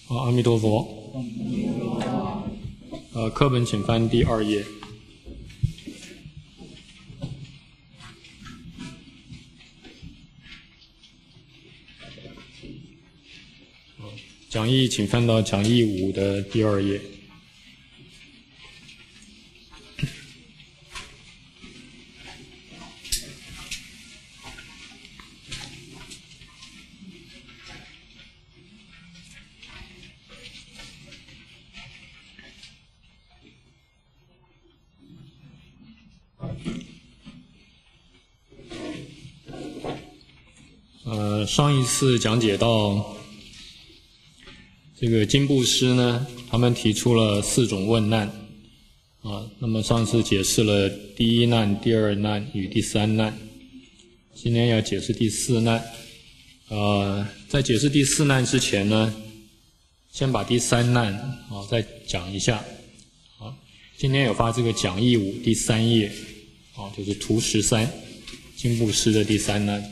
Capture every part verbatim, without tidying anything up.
好，阿弥陀佛。呃，课本请翻第二页。讲义请翻到讲义五的第二页。呃，上一次讲解到这个经部师呢，他们提出了四种问难啊。那么上次解释了第一难、第二难与第三难，今天要解释第四难。呃，在解释第四难之前呢，先把第三难啊再讲一下。啊，今天有发这个讲义五第三页啊，就是图十三，经部师的第三难。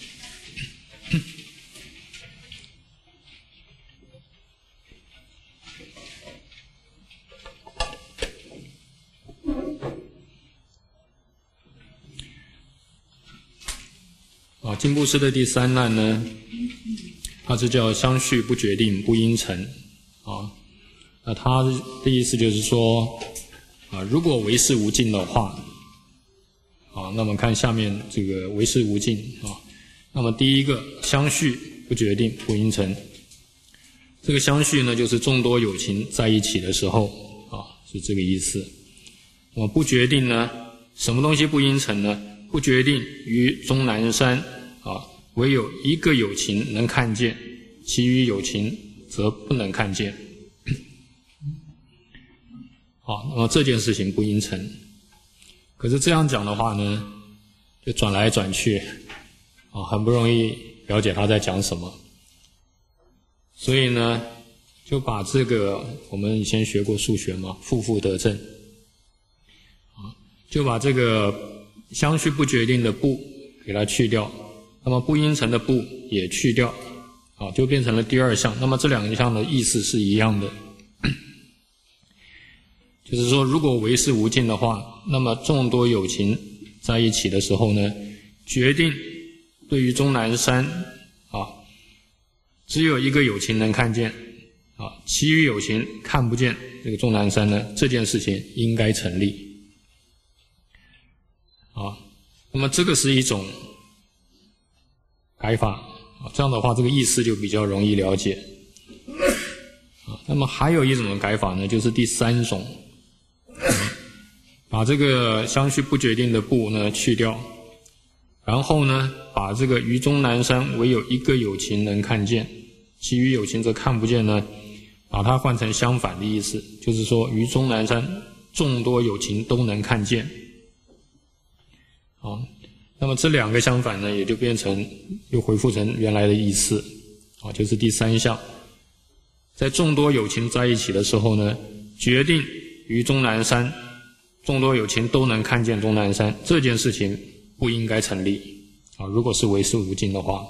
啊，经部师的第三难呢，它是叫相续不决定不因成啊。那它的意思就是说，啊，如果唯识无尽的话，啊，那么看下面这个唯识无尽啊。那么第一个相续不决定不因成，这个相续呢，就是众多有情在一起的时候啊，是这个意思。那么不决定呢，什么东西不因成呢？不决定于终南山啊，唯有一个有情能看见，其余有情则不能看见。好，那么这件事情不因成。可是这样讲的话呢，就转来转去啊，很不容易了解他在讲什么。所以呢，就把这个我们以前学过数学嘛，负负得正啊，就把这个相续不决定的不给它去掉，那么不因成的不也去掉，啊，就变成了第二项。那么这两项的意思是一样的，就是说，如果唯识无尽的话，那么众多有情在一起的时候呢，决定对于终南山啊，只有一个有情能看见啊，其余有情看不见这个终南山呢，这件事情应该成立。啊，那么这个是一种改法啊，这样的话这个意思就比较容易了解啊。那么还有一种改法呢，就是第三种，嗯、把这个相续不决定的不呢去掉，然后呢把这个于终南山唯有一个有情能看见，其余有情则看不见呢，把它换成相反的意思，就是说于终南山众多有情都能看见。啊，那么这两个相反呢，也就变成又恢复成原来的意思啊，就是第三项，在众多有情在一起的时候呢，决定于终南山众多有情都能看见终南山这件事情不应该成立啊，如果是唯识无尽的话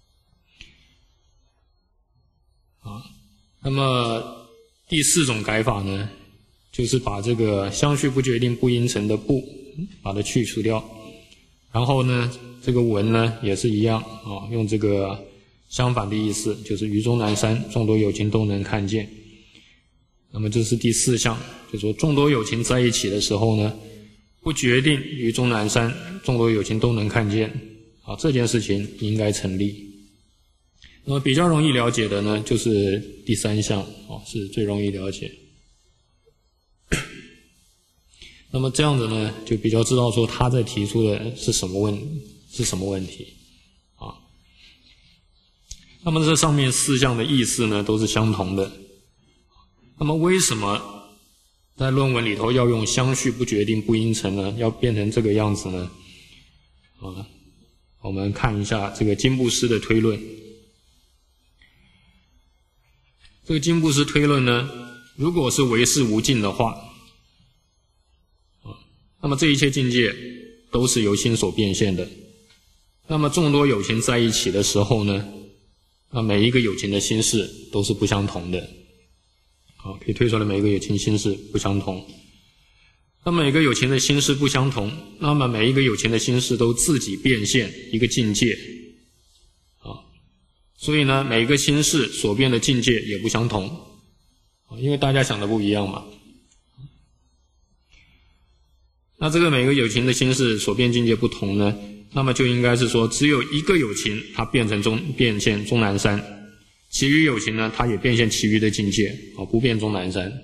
啊。那么第四种改法呢，就是把这个相续不决定不因成的不把它去除掉。然后呢，这个文呢也是一样啊，用这个相反的意思，就是于终南山众多有情都能看见。那么这是第四项，就是说众多有情在一起的时候呢，不决定于终南山众多有情都能看见啊，这件事情应该成立。那么比较容易了解的呢，就是第三项啊，是最容易了解。那么这样子呢，就比较知道说他在提出的是什么问是什么问题啊。那么这上面四项的意思呢都是相同的。那么为什么在论文里头要用相续不决定不因成呢？要变成这个样子呢？啊，我们看一下这个经部师的推论。这个经部师推论呢，如果是唯识无尽的话，那么这一切境界都是由心所变现的。那么众多有情在一起的时候呢， 那每一个有情的心事都是不相同的。好，可以推出来每一个有情心事不相同。那么每个有情的心事不相同，那么每一个有情的心事都自己变现一个境界。啊，所以呢，每一个心事所变的境界也不相同，因为大家想的不一样嘛。那这个每个有情的心事所变境界不同呢，那么就应该是说，只有一个有情它变成中变现终南山，其余有情呢，它也变现其余的境界，啊，不变终南山，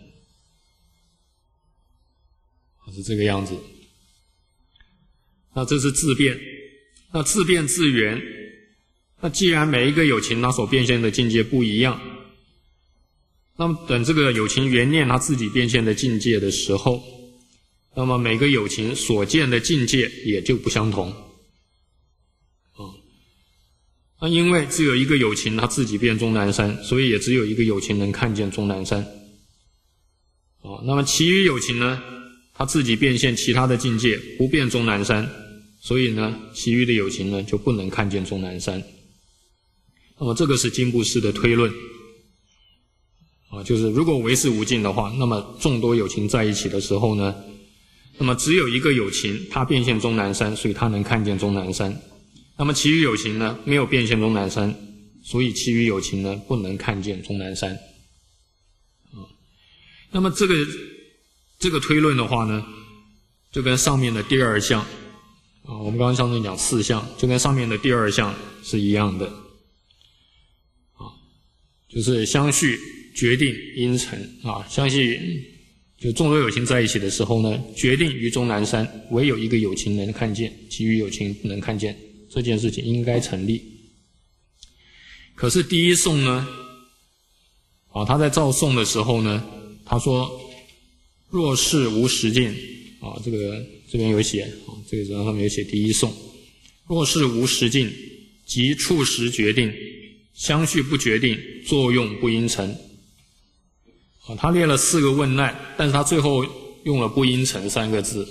是这个样子。那这是自变，那自变自圆。那既然每一个有情它所变现的境界不一样，那么等这个有情缘念它自己变现的境界的时候，那么每个有情所见的境界也就不相同。啊，那因为只有一个有情他自己变终南山，所以也只有一个有情能看见终南山。啊，那么其余有情呢，他自己变现其他的境界，不变终南山，所以呢，其余的有情呢就不能看见终南山。那么这个是经部师的推论。啊，就是如果唯识无尽的话，那么众多有情在一起的时候呢，那么只有一个有情他变现终南山，所以他能看见终南山。那么其余有情呢，没有变现终南山，所以其余有情呢不能看见终南山。啊，那么这个这个推论的话呢，就跟上面的第二项啊，我们刚刚上面讲四项，就跟上面的第二项是一样的。啊，就是相续决定因成啊，相续就众多有情在一起的时候呢，决定于终南山，唯有一个有情能看见，其余有情不能看见，这件事情应该成立。可是第一颂呢，啊，他在造颂的时候呢，他说若是无实境，啊，这个这边有写，啊，这个上面有写第一颂，若是无实境，即处时决定，相续不决定，作用不应成。啊，他列了四个问难，但是他最后用了不应成三个字。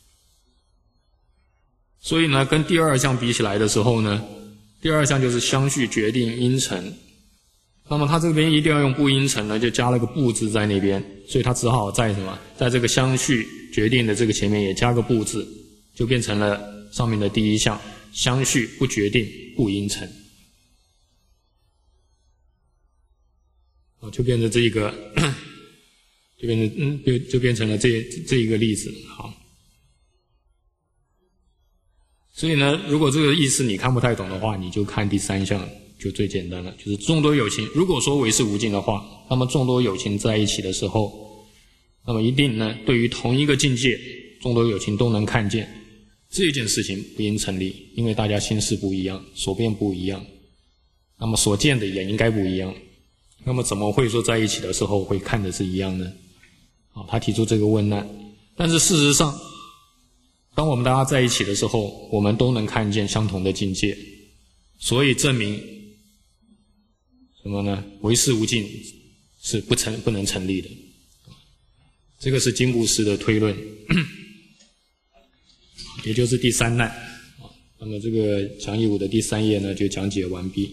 所以呢，跟第二项比起来的时候呢，第二项就是相续决定应成。那么他这边一定要用不应成呢，就加了个不字在那边，所以他只好在什么，在这个相续决定的这个前面也加个不字，就变成了上面的第一项，相续不决定不应成。啊，就变成这一个，就变成嗯，就就变成了这这一个例子。好，所以呢，如果这个意思你看不太懂的话，你就看第三项，就最简单了，就是众多有情。如果说唯识无尽的话，那么众多有情在一起的时候，那么一定呢，对于同一个境界，众多有情都能看见，这件事情不应成立，因为大家心事不一样，所变不一样，那么所见的也应该不一样。那么怎么会说在一起的时候会看的是一样呢？啊，他提出这个问难。但是事实上，当我们大家在一起的时候，我们都能看见相同的境界，所以证明什么呢？唯识无尽是不成不能成立的。这个是经部师的推论，也就是第三难。那么这个讲义五的第三页呢，就讲解完毕。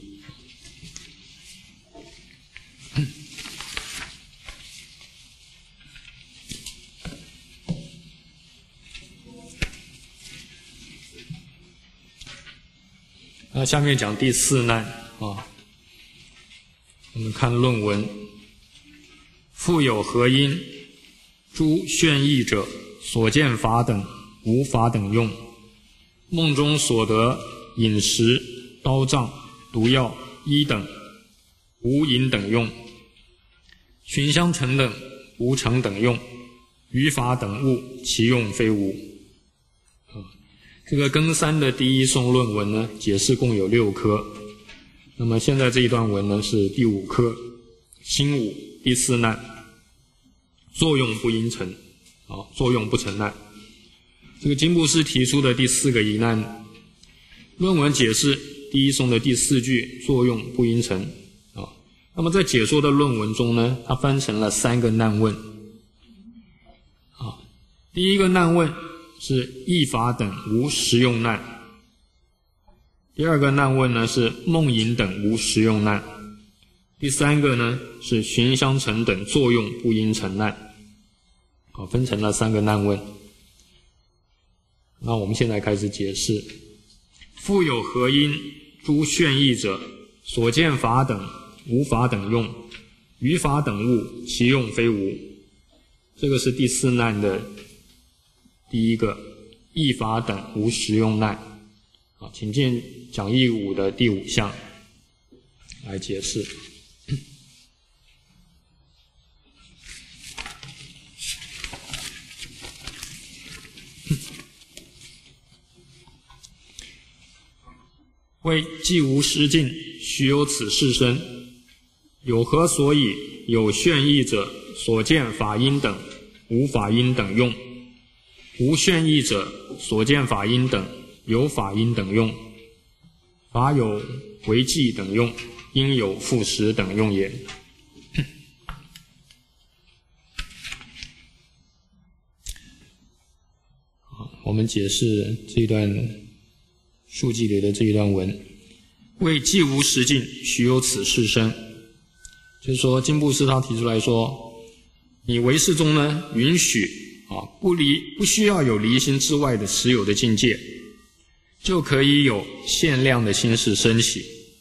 那下面讲第四难啊，我们看论文。复有何因？诸炫义者，所见法等，无法等用；梦中所得饮食、刀杖、毒药、衣等，无饮等用；寻香尘等，无成等用；于法等物，其用非无。这个庚三的第一颂论文呢，解释共有六科。那么现在这一段文呢是第五科，辛五第四难，作用不应成，啊，作用不成难。这个经部师提出的第四个疑难，论文解释第一颂的第四句，作用不应成，啊，那么在解说的论文中呢，它分成了三个难问。啊，第一个难问是义法等无实用难， 第二个难问呢是梦淫等无实用难。第三个呢是寻相成等作用不应成难。好，分成了三个难问。那我们现在开始解释。复有何因诸炫义者，所见法等无法等用，于法等物其用非无。这个是第四难的第一个，义法等无实用难。好，请见讲义五的第五项来解释。谓既无实境，须有此事生。有何所以有炫义者，所见法因等无法因等用？无炫义者，所见法因等有法因等用。法有为计等用，应有复实等用也。我们解释这一段述记里的这一段文。谓既无实境，须有此事生。就是说金布施他提出来说，你唯识中呢允许啊不离不需要有离心之外的实有的境界，就可以有限量的心事升起。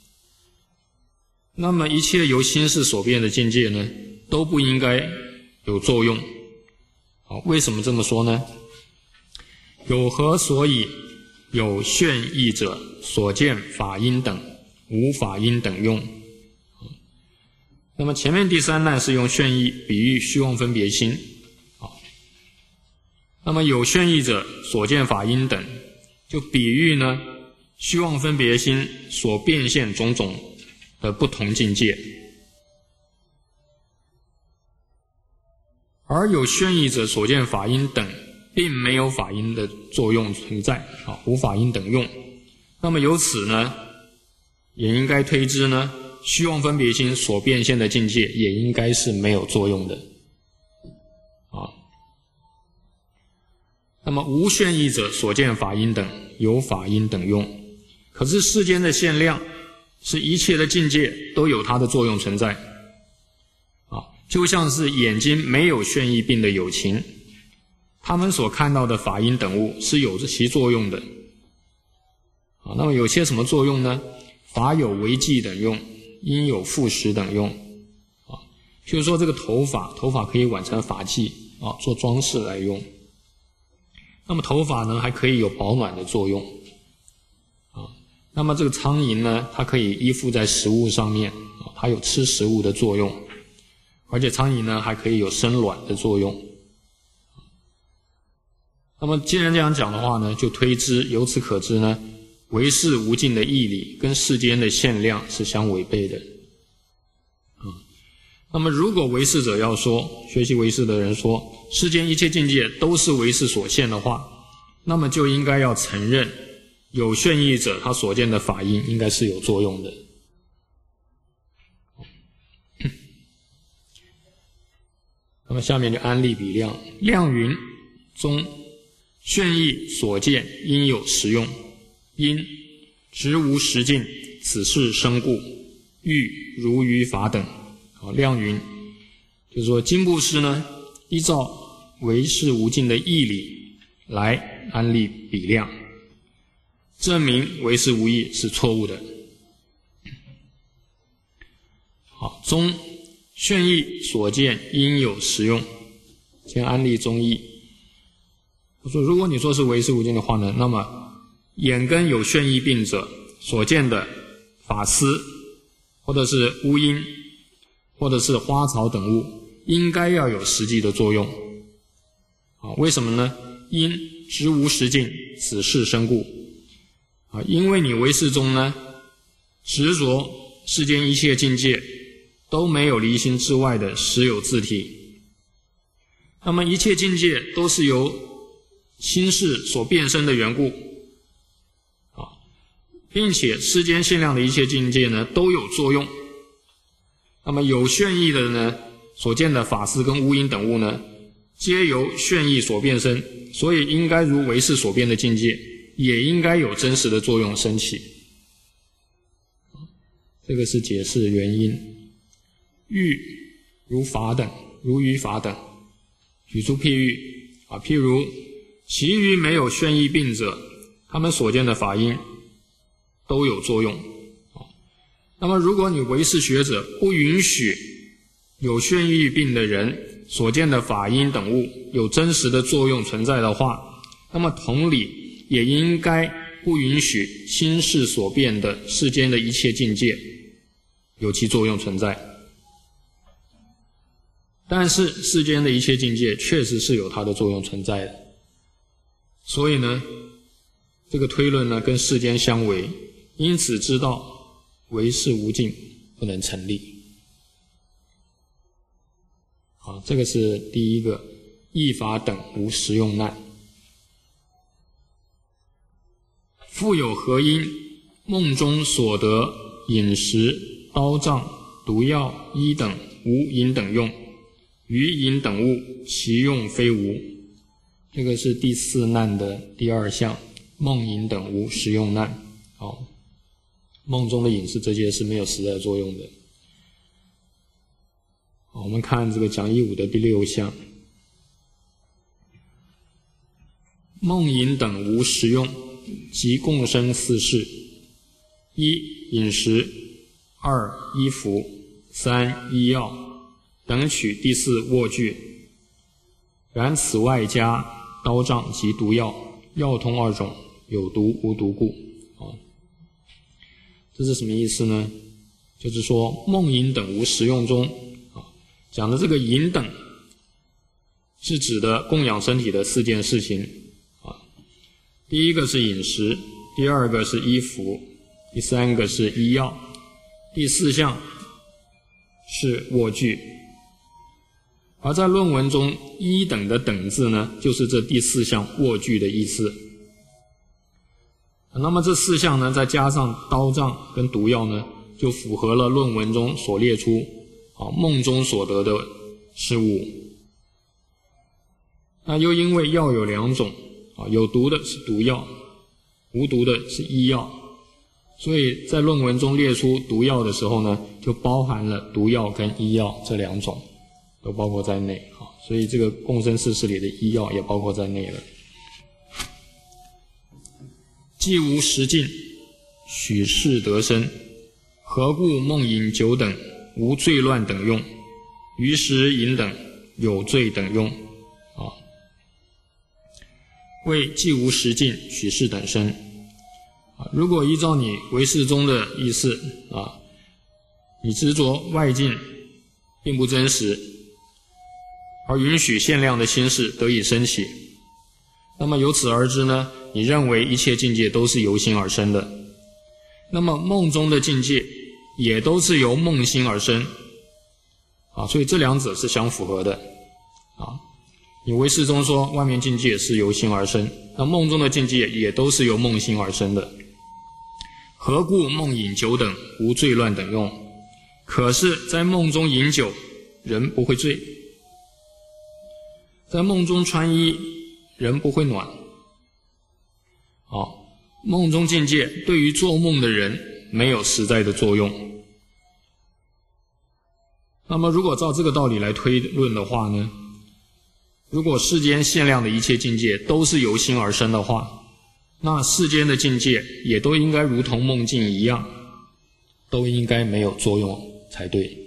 那么一切由心事所变的境界呢，都不应该有作用。好，为什么这么说呢？有何所以有炫义者，所见法因等无法因等用？那么前面第三难是用炫义比喻虚妄分别心。那么有炫义者，所见法因等，就比喻呢虚妄分别心所变现种种的不同境界。而有炫义者，所见法因等并没有法因的作用存在，啊，无法因等用。那么由此呢，也应该推知呢，虚妄分别心所变现的境界也应该是没有作用的，啊。那么无炫义者，所见法因等有法因等用。可是世间的限量，是一切的境界都有它的作用存在，啊，就像是眼睛没有眩意病的有情。他们所看到的法因等物是有着其作用的，啊，那么有些什么作用呢？法有为计等用，因有复实等用，啊，譬如说这个头发，头发可以挽成发髻，啊，做装饰来用。那么头发呢，还可以有保暖的作用，啊，那么这个苍蝇呢，它可以依附在食物上面，啊，它有吃食物的作用，而且苍蝇呢，还可以有生卵的作用。那么既然这样讲的话呢，就推知，由此可知呢，唯识无尽的义理跟世间的限量是相违背的。嗯，那么如果唯识者要说，学习唯识的人说，世间一切境界都是唯识所现的话，那么就应该要承认，有眩意者他所见的法因应该是有作用的。那么下面就安立比量，量云中眩意所见应有实用，因直无实境，此事生故，欲如于法等。好，量云就是说金布施呢，依照唯识无尽的义理来安立比量，证明唯识无义是错误的。好，中眩意所见应有实用，先安立中义。我说，如果你说是唯识无尽的话呢，那么眼根有眩意病者所见的法丝，或者是乌阴，或者是花草等物，应该要有实际的作用。啊，为什么呢？因知无实境，此事生故。啊，因为你唯识中呢，执着世间一切境界都没有离心之外的实有自体，那么一切境界都是由心事所变生的缘故，啊，并且世间限量的一切境界呢都有作用。那么有眩意的呢，所见的法丝跟乌阴等物呢，皆由眩意所变生，所以应该如唯识所变的境界，也应该有真实的作用升起。 这个是解释原因。喻如法等，如于法等，举出譬喻啊，譬如其余没有眩翳病者，他们所见的法音都有作用啊。那么如果你唯识学者不允许有眩翳病的人所见的法音等物有真实的作用存在的话，那么同理也应该不允许心事所变的世间的一切境界有其作用存在。但是世间的一切境界确实是有它的作用存在的，所以呢，这个推论呢跟世间相违，因此知道唯识无尽不能成立。好，这个是第一个，异法等无实用难。复有何因梦中所得饮食、刀杖、毒药、衣等无饮等用，余饮等物其用非无。这个是第四难的第二项，梦饮等无实用难。好，梦中的饮食这些是没有实在作用的。好，我们看这个讲义五的第六项，梦饮等无实用，即共生四事：一、饮食；二、衣服；三、医药，等取第四卧具。然此外加刀杖及毒药，药通二种，有毒无毒故。啊，这是什么意思呢？就是说梦饮等无实用中啊，讲的这个饮等是指的供养身体的四件事情啊。第一个是饮食，第二个是衣服，第三个是医药，第四项是卧具。而在论文中，一等的等字呢，就是这第四项卧具的意思。那么这四项呢，再加上刀杖跟毒药呢，就符合了论文中所列出啊梦中所得的事物。那又因为药有两种啊，有毒的是毒药，无毒的是医药，所以在论文中列出毒药的时候呢，就包含了毒药跟医药这两种都包括在内啊，所以这个共生四事里的医药也包括在内了。既无实境，许事得生，何故梦饮酒等无醉乱等用，余食饮等有醉等用啊？为既无实境，许事等生啊。如果依照你唯识中的意思啊，你执着外境并不真实，而允许限量的心事得以升起，那么由此而知呢，你认为一切境界都是由心而生的，那么梦中的境界也都是由梦心而生啊，所以这两者是相符合的啊。你唯识中说外面境界是由心而生，那梦中的境界也都是由梦心而生的。何故梦饮酒等无醉乱等用？可是在梦中饮酒，人不会醉；在梦中穿衣，人不会暖。好，梦中境界对于做梦的人没有实在的作用。那么如果照这个道理来推论的话呢，如果世间限量的一切境界都是由心而生的话，那世间的境界也都应该如同梦境一样，都应该没有作用才对。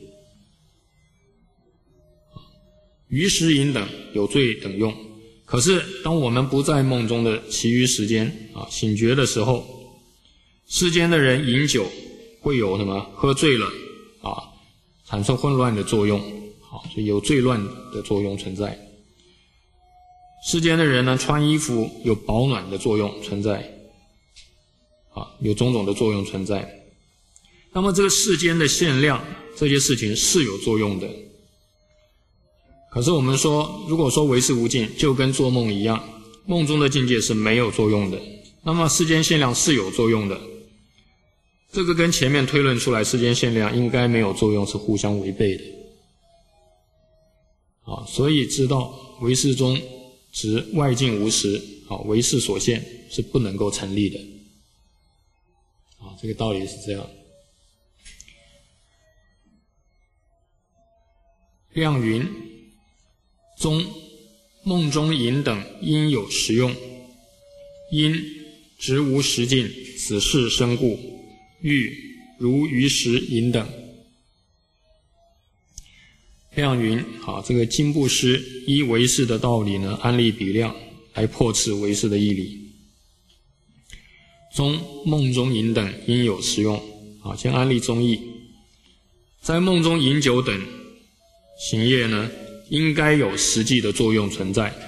余食饮等有醉等用，可是当我们不在梦中的其余时间啊醒觉的时候，世间的人饮酒会有什么？喝醉了啊，产生混乱的作用，好，所以有醉乱的作用存在。世间的人呢，穿衣服有保暖的作用存在，啊，有种种的作用存在。那么这个世间的限量，这些事情是有作用的。可是我们说，如果说唯识无尽，就跟做梦一样，梦中的境界是没有作用的，那么世间限量是有作用的。这个跟前面推论出来世间限量应该没有作用是互相违背的。啊，所以知道唯识中指外境无实，啊，唯识所限是不能够成立的。啊，这个道理是这样。 亮云：中梦中淫等应有实用。因直无实境，此事生故。欲如鱼食淫等。亮云：好，这个经部师依唯识的道理呢，安立比量来破斥唯识的义理。中梦中淫等应有实用。好，先安立中义。在梦中饮酒等行业呢，应该有实际的作用存在。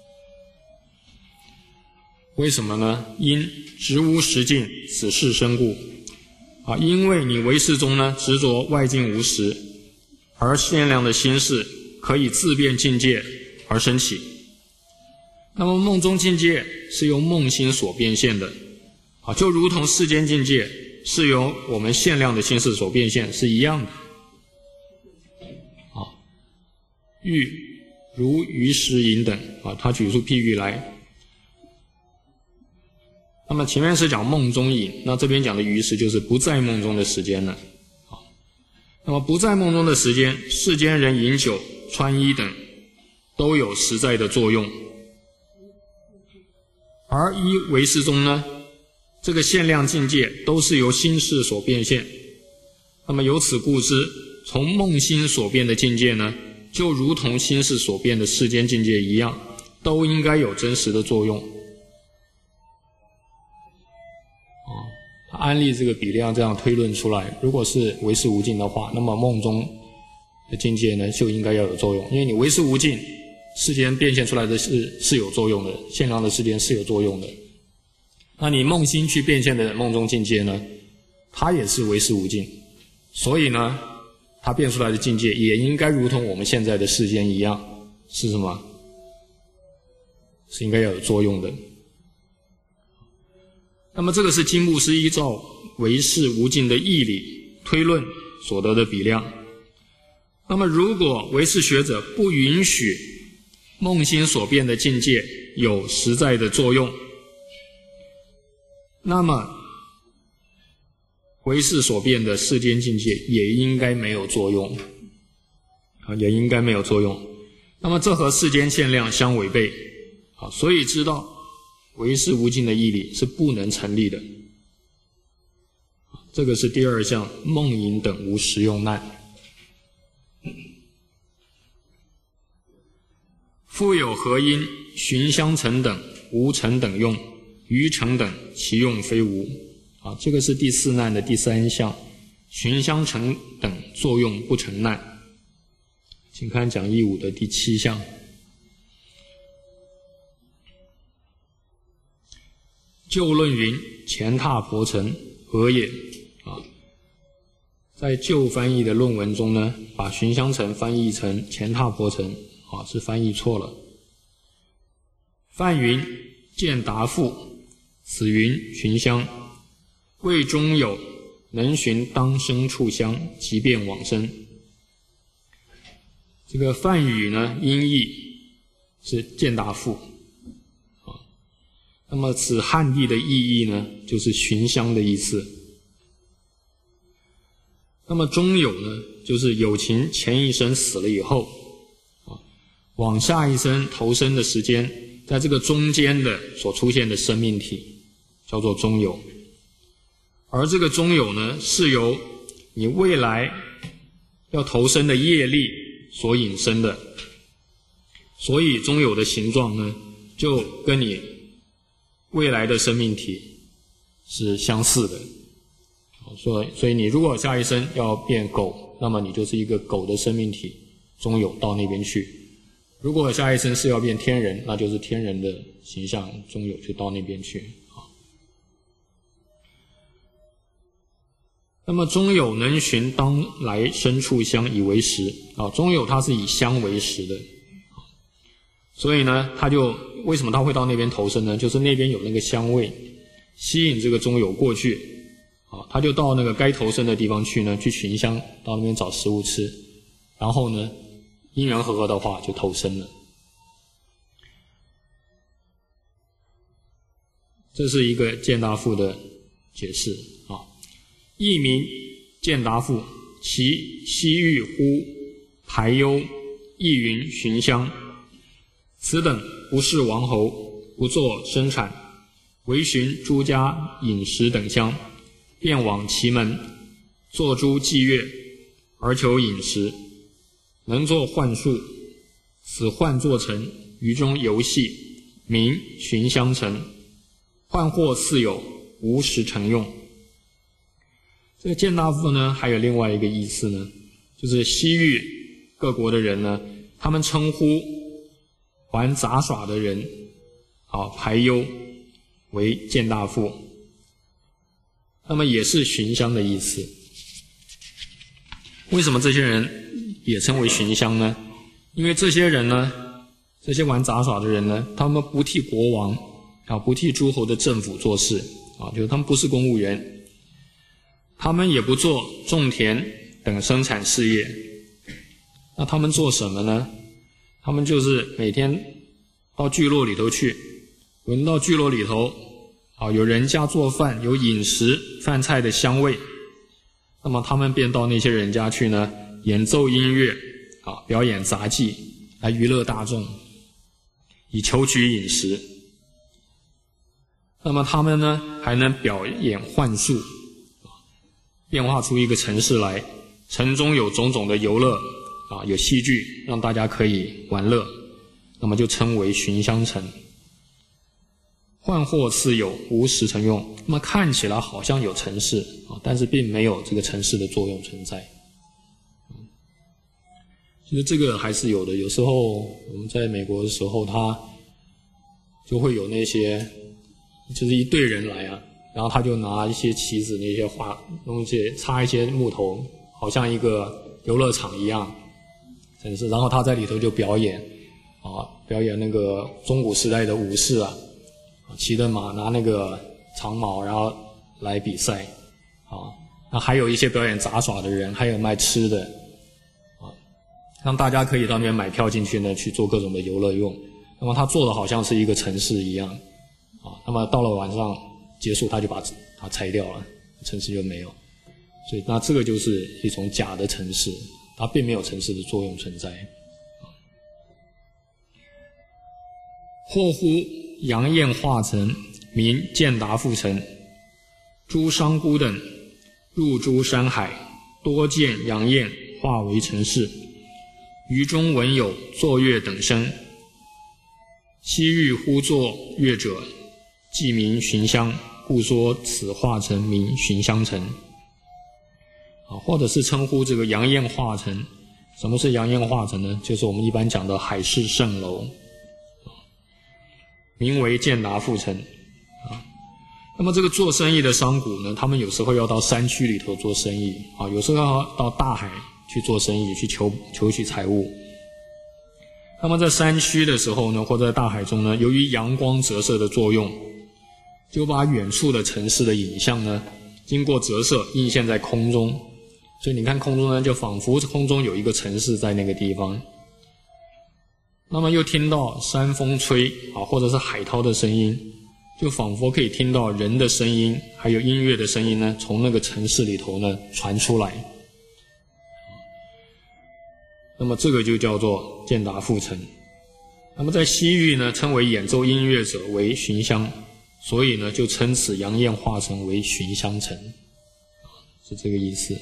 为什么呢？因直无实境，此事生故。啊，因为你唯识中呢执着外境无实，而限量的心事可以自变境界而生起。那么梦中境界是由梦心所变现的，啊，就如同世间境界是由我们限量的心事所变现是一样的。啊，欲如鱼食淫等，啊，他举出譬喻来。那么前面是讲梦中饮，那这边讲的鱼食就是不在梦中的时间了。好，那么不在梦中的时间，世间人饮酒、穿衣等都有实在的作用。而依唯识中呢，这个限量境界都是由心事所变现。那么由此故知，从梦心所变的境界呢，就如同心事所变的世间境界一样，都应该有真实的作用。安立这个比量这样推论出来，如果是唯识无尽的话，那么梦中的境界呢就应该要有作用，因为你唯识无尽，世间变现出来的是是有作用的，限量的世间是有作用的。那你梦心去变现的梦中境界呢，它也是唯识无尽，所以呢，它变出来的境界也应该如同我们现在的世间一样，是什么？是应该要有作用的。那么这个是经部师依照唯识无尽的义理推论所得的比量。那么如果唯识学者不允许梦心所变的境界有实在的作用，那么唯识所变的世间境界也应该没有作用，啊，也应该没有作用。那么这和世间限量相违背，啊，所以知道唯识无尽的义理是不能成立的。这个是第二项，梦淫等无实用难。复有合因，寻相成等无成等用，余成等其用非无。啊，这个是第四难的第三项，寻相成等作用不成难。请看讲义五的第七项。旧论云：前踏婆城，何也？啊，在旧翻译的论文中呢，把寻相成翻译成前踏婆城，啊，是翻译错了。范云：见达父，此云寻相，谓中有能寻当生处相，即便往生。这个范语呢，音译是见达父。那么此汉地的意义呢，就是寻相的意思。那么中有呢，就是有情前一生死了以后，啊，往下一生投生的时间，在这个中间的所出现的生命体，叫做中有。而这个中有呢，是由你未来要投生的业力所引生的，所以中有的形状呢，就跟你未来的生命体是相似的。所以所以你如果下一生要变狗，那么你就是一个狗的生命体中有到那边去。如果下一生是要变天人，那就是天人的形象中有就到那边去。那么中有能寻当来生处相以为实，啊，中有它是以相为实的，所以呢，它就为什么它会到那边投生呢？就是那边有那个香味吸引这个中有过去，啊，它就到那个该投生的地方去呢，去寻香，到那边找食物吃，然后呢，因缘和合的话就投生了。这是一个见达父的解释啊。译名见达父，其西域乎还忧亦云寻香。此等不是王侯，不作生产，唯寻诸家饮食等香，便往其门，作诸祭乐，而求饮食。能作幻术，此幻作成，于中游戏，名寻香城。幻惑似有，无实成用。这个谏大夫呢，还有另外一个意思呢，就是西域各国的人呢，他们称呼玩杂耍的人，啊，排忧为谏大夫，那么也是寻香的意思。为什么这些人也称为寻香呢？因为这些人呢，这些玩杂耍的人呢，他们不替国王啊，不替诸侯的政府做事啊，就是他们不是公务员，他们也不做种田等生产事业。那他们做什么呢？他们就是每天到聚落里头去，闻到聚落里头啊有人家做饭，有饮食饭菜的香味，那么他们便到那些人家去呢，演奏音乐啊，表演杂技来娱乐大众，以求取饮食。那么他们呢，还能表演幻术，变化出一个城市来，城中有种种的游乐啊，有戏剧让大家可以玩乐，那么就称为寻香城。幻惑似有，无实成用。那么看起来好像有城市啊，但是并没有这个城市的作用存在。其实这个还是有的，有时候我们在美国的时候，他就会有那些就是一队人来啊，然后他就拿一些旗子那些画东西插一些木头，好像一个游乐场一样，真是，然后他在里头就表演啊，表演那个中古时代的武士啊，骑着马拿那个长矛然后来比赛啊，那还有一些表演杂耍的人，还有卖吃的啊，让大家可以到那边买票进去呢，去做各种的游乐用。那么他做的好像是一个城市一样啊，那么到了晚上结束，他就把它拆掉了，城市就没有。所以那这个就是一种假的城市，它并没有城市的作用存在。或乎阳焰化成，名谏达父城。诸商贾等入诸山海，多见阳焰化为城市，于中闻有作乐等声。西域呼作乐者，即名寻香，故说此化成名寻香城。啊，或者是称呼这个阳焰化成。什么是阳焰化成呢？就是我们一般讲的海市蜃楼，名为谏达父城。啊，那么这个做生意的商贾呢，他们有时候要到山区里头做生意啊，有时候要到大海去做生意，去求求取财物。那么在山区的时候呢，或者在大海中呢，由于阳光折射的作用，就把远处的城市的影像呢，经过折射映现在空中，所以你看空中呢，就仿佛空中有一个城市在那个地方。那么又听到山风吹啊，或者是海涛的声音，就仿佛可以听到人的声音，还有音乐的声音呢，从那个城市里头呢传出来。那么这个就叫做谏达父城。那么在西域呢，称为演奏音乐者为寻香，所以呢就称此阳焰化成为寻香城，是这个意思。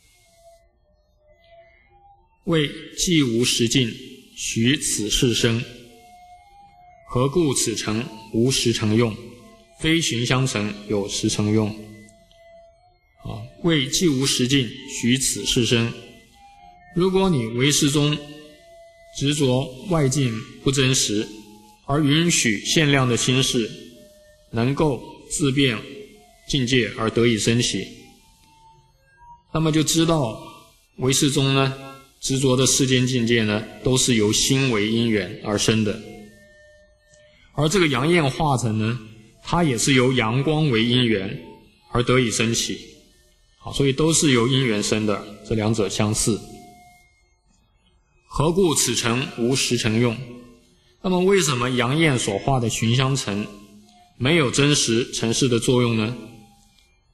谓既无实境，许此事生，何故此城无实成用？非寻香城有实成用。啊，谓既无实境，许此事生。如果你唯识中执着外境不真实，而允许限量的心事能够自变境界而得以升起，那么就知道唯识中呢执着的世间境界呢，都是由心为因缘而生的。而这个阳焰化成呢，它也是由阳光为因缘而得以升起。好，所以都是由因缘生的，这两者相似。何故此城无实成用？那么为什么阳焰所化的寻香城没有真实城市的作用呢？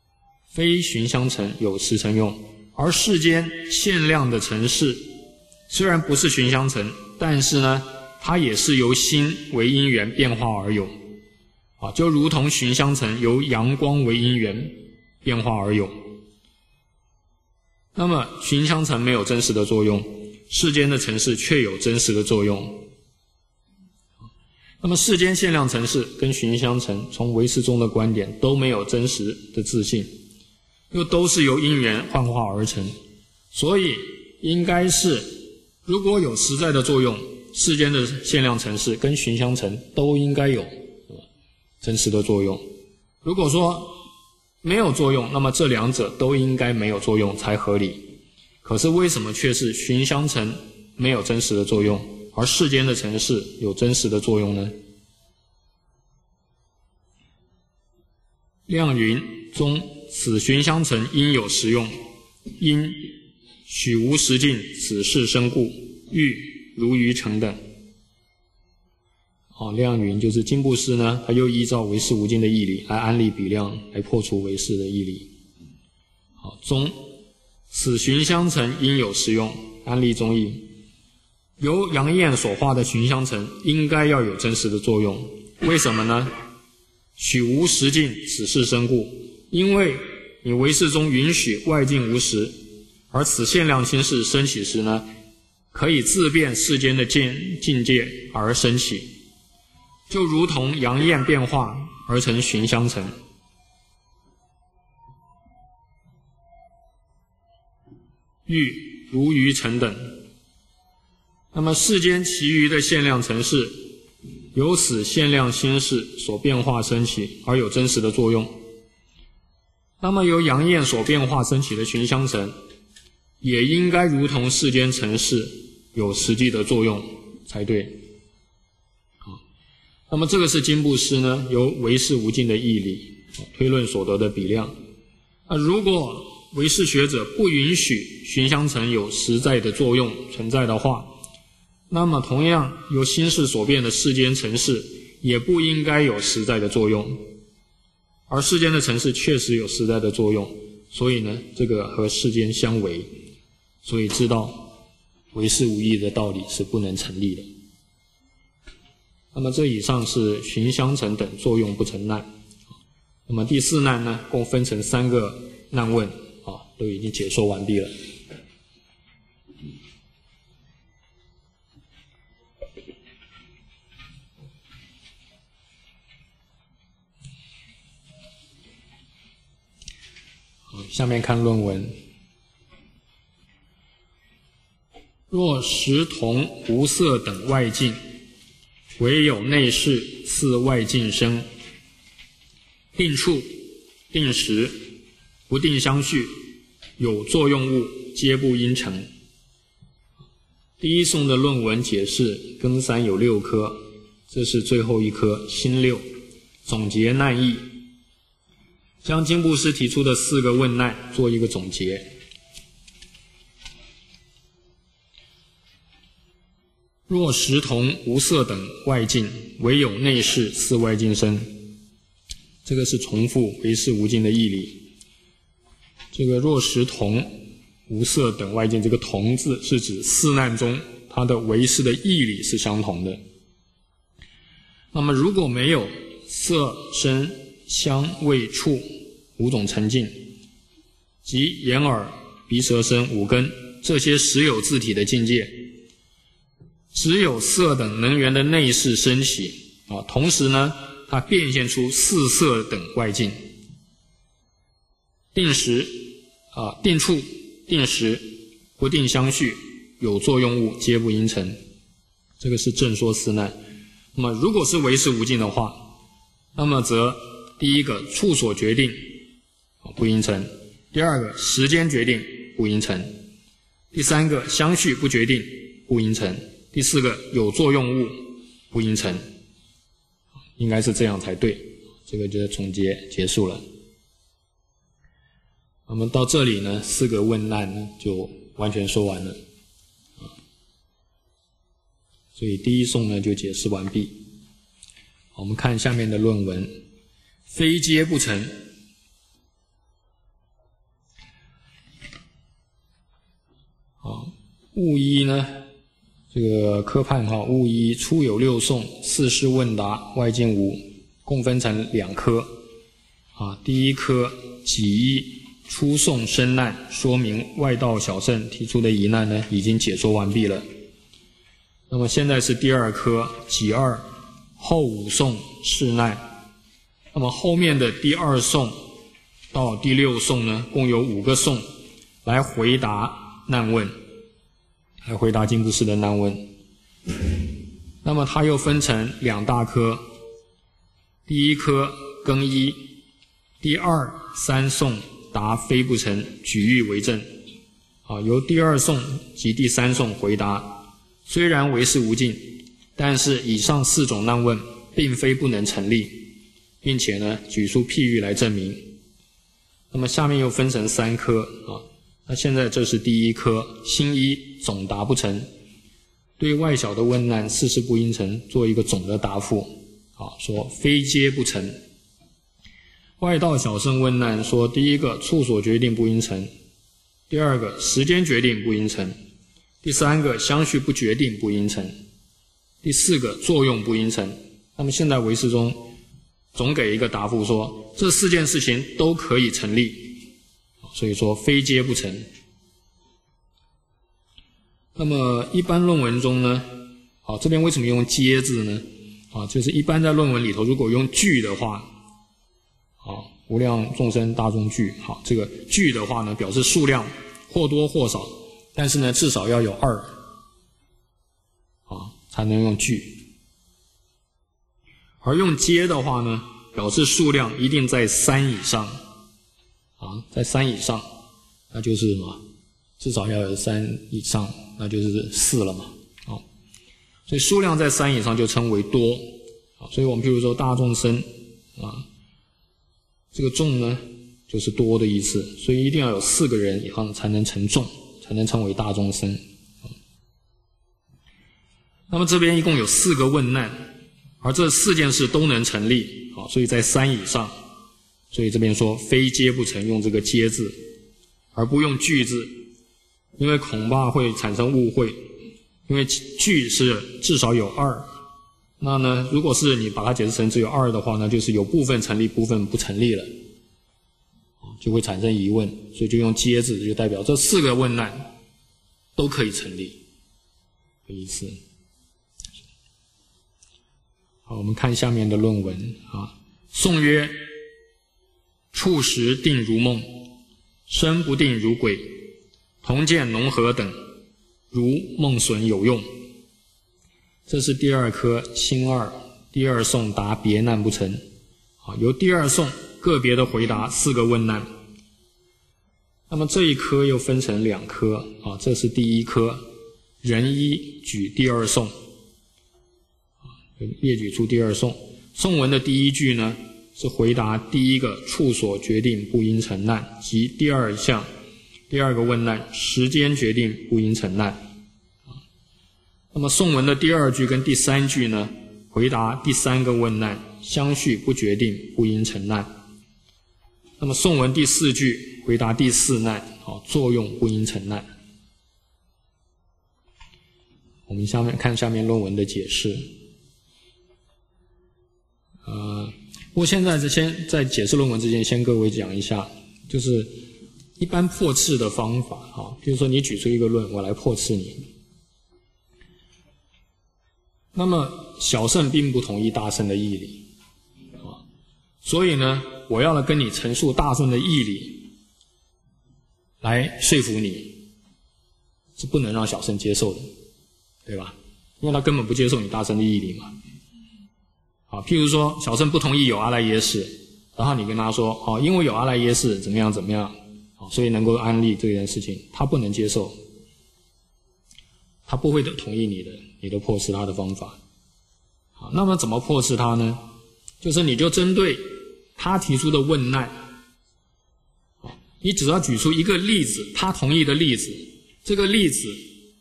非寻香城有实成用，而世间限量的城市虽然不是寻相成，但是呢，它也是由心为因缘变化而有，啊，就如同寻相成由阳光为因缘变化而有。那么寻相成没有真实的作用，世间的尘世却有真实的作用。那么世间限量尘世跟寻相成，从唯识宗的观点都没有真实的自性，又都是由因缘幻化而成，所以应该是如果有实在的作用，世间的限量尘世跟寻相成都应该有真实的作用。如果说没有作用，那么这两者都应该没有作用才合理。可是为什么却是寻相成没有真实的作用，而世间的尘世有真实的作用呢？亮云中，此寻相成应有实用，因许无实境，此事生故，欲如于成等。哦，亮云就是金布施呢，他又依照唯识无尽的义理来安立比量，来破除唯识的义理。好，中，此寻相成应有实用，安立中义。由杨燕所画的寻相成应该要有真实的作用，为什么呢？许无实境，此事生故，因为你唯识中允许外境无实，而此限量心事升起时呢，可以自变世间的境界而升起，就如同阳焰变化而成寻相成。欲如于成等。那么世间其余的限量尘世，由此限量心事所变化升起而有真实的作用。那么由阳焰所变化升起的寻相成，也应该如同世间尘世有实际的作用才对。那么这个是金布施呢，由唯识无尽的义理推论所得的比量。那如果唯识学者不允许寻相成有实在的作用存在的话，那么同样由心事所变的世间尘世也不应该有实在的作用，而世间的尘世确实有实在的作用，所以呢，这个和世间相违，所以知道唯识无义的道理是不能成立的。那么这以上是寻相成等作用不成难。那么第四难呢，共分成三个难问，啊，都已经解说完毕了。下面看论文。若识同无色等外境，唯有内视似外境生，定处、定时、不定相续，有作用物，皆不应成。第一颂的论文解释庚三有六科，这是最后一科辛六，总结难易，将金布施提出的四个问难做一个总结。若识同无色等外境，唯有内视似外境生，这个是重复唯识无尽的义理。这个若识同无色等外境，这个同字是指四难中它的唯识的义理是相同的。那么如果没有色声香味触五种沉静，即眼耳鼻舌身五根这些实有自体的境界，只有色等能源的内视升起啊，同时呢它变现出四色等外境。定时啊，定处、定时、不定相续，有作用物，皆不应成。这个是正说四难。那么如果是唯识无尽的话，那么则第一个处所决定不应成，第二个时间决定不应成，第三个相续不决定不应成，第四个有作用物不应成，应该是这样才对。这个就是总结结束了。那么到这里呢，四个问难呢就完全说完了。所以第一颂呢就解释完毕。我们看下面的论文，非皆不成。好，物一呢这个科判哈，务一初有六颂，四试问答，外经无，共分成两科。啊，第一科己一初颂生难，说明外道小圣提出的疑难呢，已经解说完毕了。那么现在是第二科己二后五颂释难。那么后面的第二颂到第六颂呢，共有五个颂来回答难问，来回答经部师的难问。那么它又分成两大科，第一科庚一，第二三颂答非不成，举喻为证。啊，由第二颂及第三颂回答，虽然为是无尽，但是以上四种难问并非不能成立，并且呢举出譬喻来证明。那么下面又分成三科啊，那现在这是第一科，新一总答不成，对外小的问难事事不应成做一个总的答复啊，说非皆不成。外道小圣问难说，第一个处所决定不应成，第二个时间决定不应成，第三个相续不决定不应成，第四个作用不应成。那么现在唯识中总给一个答复说，这四件事情都可以成立，所以说非皆不成。那么一般论文中呢，啊，这边为什么用皆字呢？啊，就是一般在论文里头如果用句的话，啊，无量众生大众句，好，这个句的话呢，表示数量或多或少，但是呢至少要有二，啊，才能用句。而用皆的话呢，表示数量一定在三以上，啊，在三以上，那就是什么？至少要有三以上，那就是四了嘛，啊，所以数量在三以上就称为多，啊，所以我们譬如说大众生，啊，这个众呢就是多的意思，所以一定要有四个人以上才能成众，才能称为大众生。啊，那么这边一共有四个问难，而这四件事都能成立，啊，所以在三以上，所以这边说非皆不成，用这个皆字，而不用句字，因为恐怕会产生误会，因为句是至少有二，那呢如果是你把它解释成只有二的话呢，就是有部分成立部分不成立了，就会产生疑问，所以就用皆字，就代表这四个问难都可以成立的意思。好，我们看下面的论文啊。颂曰：处时定如梦，身不定如鬼，同见农合等，如梦损有用。这是第二科新二，第二颂答别难不成。啊，由第二颂个别的回答四个问难。那么这一科又分成两科啊，这是第一科，人一举第二颂，列举出第二颂。颂文的第一句呢，是回答第一个处所决定不应成难，即第二项第二个问难，时间决定不应成难。那么颂文的第二句跟第三句呢，回答第三个问难，相续不决定不应成难。那么颂文第四句回答第四难，啊，作用不应成难。我们下面看下面论文的解释。呃，不过现在先在解释论文之前，先各位讲一下，就是一般破斥的方法啊，比如说你举出一个论，我来破斥你。那么小圣并不同意大圣的义理，啊，所以呢，我要来跟你陈述大圣的义理，来说服你，是不能让小圣接受的，对吧？因为他根本不接受你大圣的义理嘛。啊，譬如说小圣不同意有阿赖耶识，然后你跟他说，哦，因为有阿赖耶识怎么样怎么样，啊，所以能够安立这件事情，他不能接受，他不会同意你的你的破斥他的方法。好，那么怎么破斥他呢？就是你就针对他提出的问难，你只要举出一个例子，他同意的例子，这个例子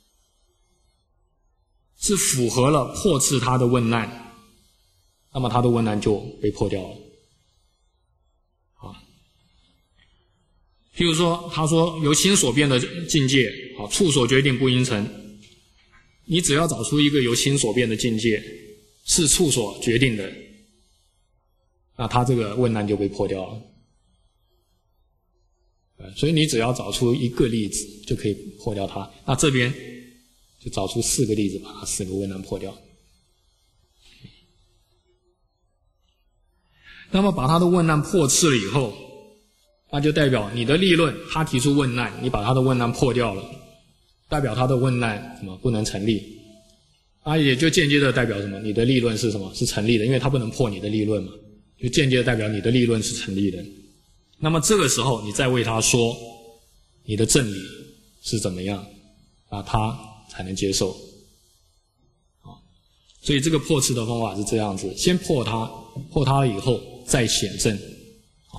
是符合了破斥他的问难，那么他的问难就被破掉了。啊，譬如说他说由心所变的境界，啊，处所决定不应成， 你只要找出一个由心所变的境界是处所决定的，那他这个问难就被破掉了。所以你只要找出一个例子就可以破掉它，那这边就找出四个例子，把它四个问难破掉。那么把他的问难破斥了以后，那就代表你的立论，他提出问难，你把他的问难破掉了，代表他的问难什么不能成立，啊，也就间接的代表什么？你的立论是什么？是成立的，因为他不能破你的立论嘛，就间接的代表你的立论是成立的。那么这个时候你再为他说你的正理是怎么样，啊，他才能接受。啊，所以这个破斥的方法是这样子，先破他，破他了以后再显正。啊，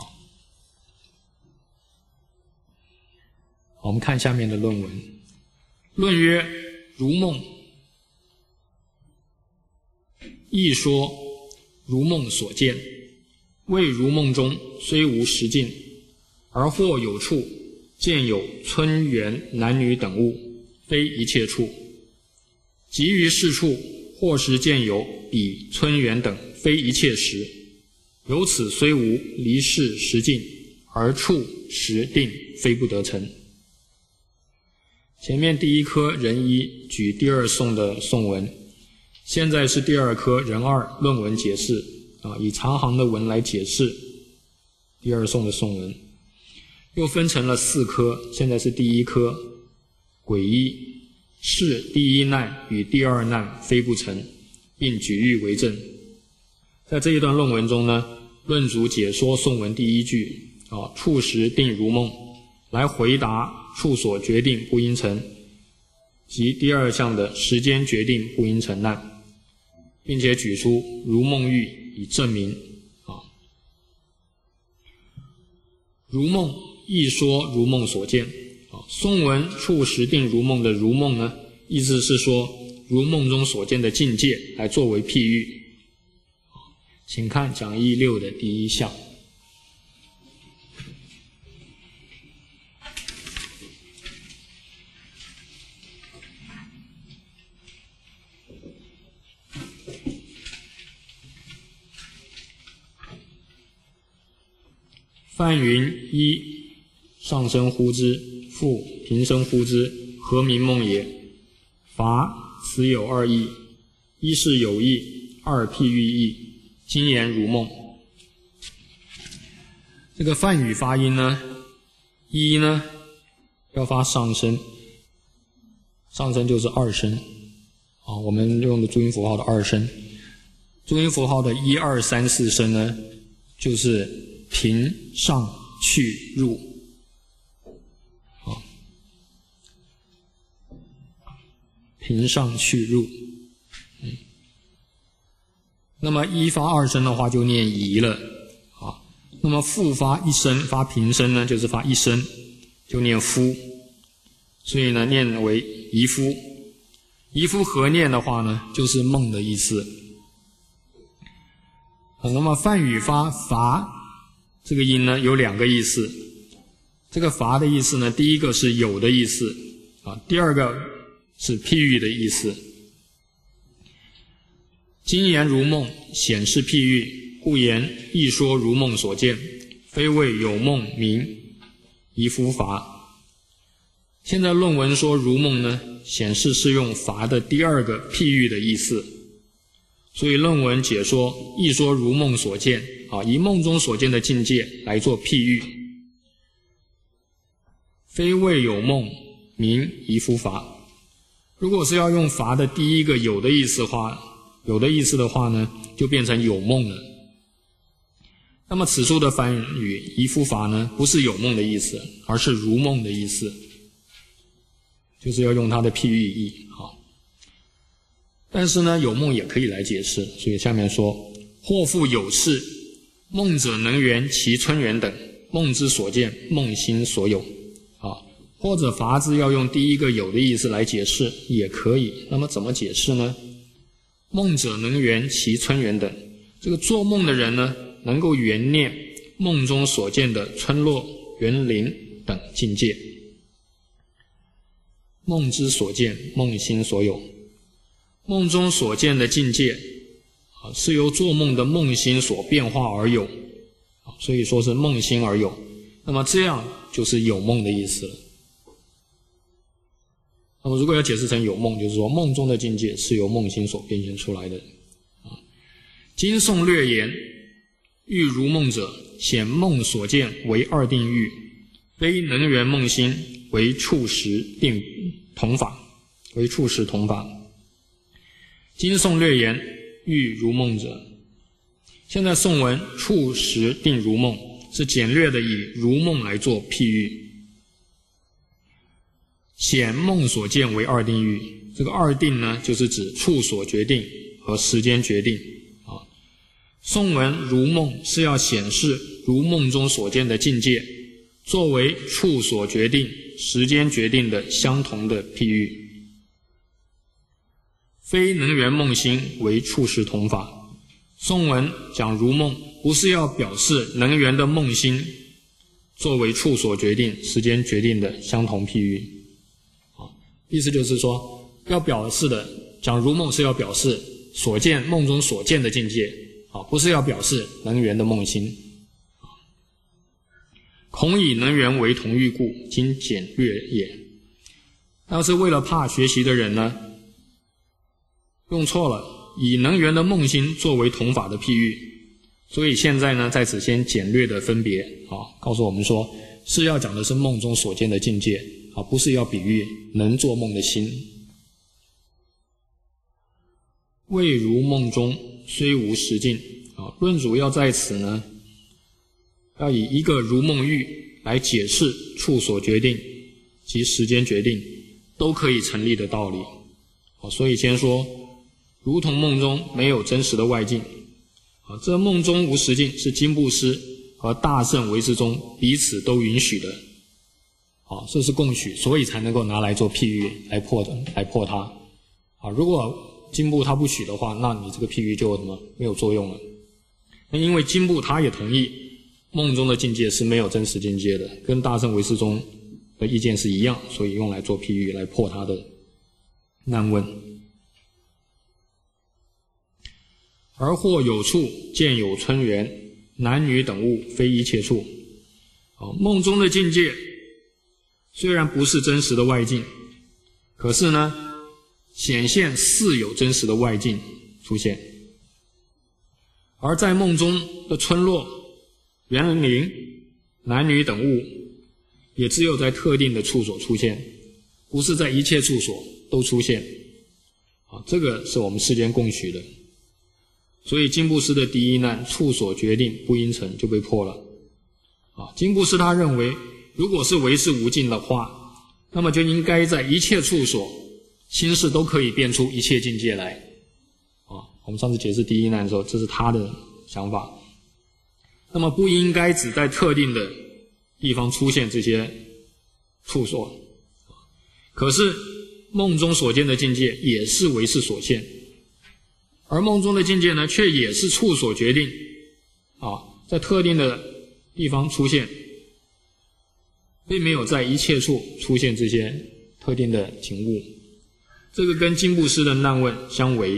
我们看下面的论文。论曰：如梦，亦说如梦所见，谓如梦中虽无实境，而或有处见有村园男女等物，非一切处。即于是处或时见有彼村园等，非一切时。由此虽无离世实境，而处时定非不得成。前面第一科人一举第二颂的颂文，现在是第二科人二论文解释，啊，以长行的文来解释第二颂的颂文，又分成了四科，现在是第一科癸一，是第一难与第二难非不成，并举喻为证。在这一段论文中呢，论主解说颂文第一句啊，处时定如梦，来回答处所决定不应成，及第二项的时间决定不应成难，并且举出如梦喻以证明。啊，如梦亦说如梦所见。啊，颂文处时定如梦的如梦呢，意思是说如梦中所见的境界来作为譬喻。请看讲义六的第一项。梵云：一，上身呼之，复平身呼之，何名梦也？伐，此有二义：一是有义，二譬喻义。今言如梦。这个梵语发音呢，一呢要发上身，上身就是二声啊，我们用的注音符号的二声。注音符号的一二三四声呢，就是平上去入啊，平上去入。嗯，那么一发二声的话就念夷了啊，那么复发一声发平声呢，就是发一声就念夫，所以呢念为夷夫。夷夫合念的话呢，就是梦的意思。啊，那么梵语发伐这个音呢有两个意思，这个伐的意思呢，第一个是有的意思啊，第二个是譬喻的意思。今言如梦，显示譬喻，故言亦说如梦所见，非谓有梦名夷夫伐。现在论文说如梦呢，显示是用伐的第二个譬喻的意思，所以论文解说亦说如梦所见啊，以梦中所见的境界来做譬喻，非谓有梦名夷夫伐。如果是要用伐的第一个有的意思的话，有的意思的话呢，就变成有梦了。那么此处的梵语夷夫伐呢，不是有梦的意思，而是如梦的意思，就是要用它的譬喻义啊。但是呢，有梦也可以来解释，所以下面说：或复有事，梦者能圆其村园等，梦之所见，梦心所有啊。或者伐字要用第一个有的意思来解释也可以。那么怎么解释呢？梦者能圆其村园等，这个做梦的人呢，能够圆念梦中所见的村落、园林等境界。梦之所见，梦心所有梦中所见的境界啊，是由做梦的梦心所变化而有，所以说是梦心而有。那么这样就是有梦的意思了。那么如果要解释成有梦，就是说梦中的境界是由梦心所变现出来的。经诵略言，欲如梦者，显梦所见为二定域，非能缘梦心，为处实定同法，为处实同法。经诵略言，欲如梦者，现在诵文处实定如梦，是简略的以如梦来做譬喻。显梦所见为二定域，这个二定呢，就是指处所决定和时间决定啊。诵文如梦是要显示如梦中所见的境界，作为处所决定、时间决定的相同的譬喻。非能缘梦心，为处实同法。诵文讲如梦，不是要表示能缘的梦心作为处所决定、时间决定的相同譬喻。意思就是说，要表示的讲如梦是要表示所见梦中所见的境界，不是要表示能缘的梦心。恐以能缘为同域故，今简略也。要是为了怕学习的人呢，用错了，以能缘的梦心作为同法的譬喻，所以现在呢，在此先简略的分别啊，告诉我们说，是要讲的是梦中所见的境界啊，不是要比喻能做梦的心。未如梦中，虽无实境啊，论主要在此呢，要以一个如梦喻来解释处所决定及时间决定都可以成立的道理。好，所以先说，如同梦中没有真实的外境啊，这梦中无实境是经部师和大圣唯识宗彼此都允许的。好，这是共许，所以才能够拿来做譬喻来破的，来破它。啊，如果经部他不许的话，那你这个譬喻就什么没有作用了。那因为经部他也同意梦中的境界是没有真实境界的，跟大圣唯识宗的意见是一样，所以用来做譬喻来破他的难问。而或有处见有村园，男女等物非一切处。啊，梦中的境界虽然不是真实的外境，可是呢，显现似有真实的外境出现。而在梦中的村落、园林、男女等物，也只有在特定的处所出现，不是在一切处所都出现。啊，这个是我们世间共许的。所以经部师的第一难，处所决定不应成就被破了。啊，经部师他认为，如果是唯识无境的话，那么就应该在一切处所心事都可以变出一切境界来。啊，我们上次解释第一难的时候，这是他的想法。那么不应该只在特定的地方出现这些处所。可是梦中所见的境界也是唯识所现，而梦中的境界呢，却也是处所决定啊，在特定的地方出现，并没有在一切处出现这些特定的景物。这个跟经部师的难问相违。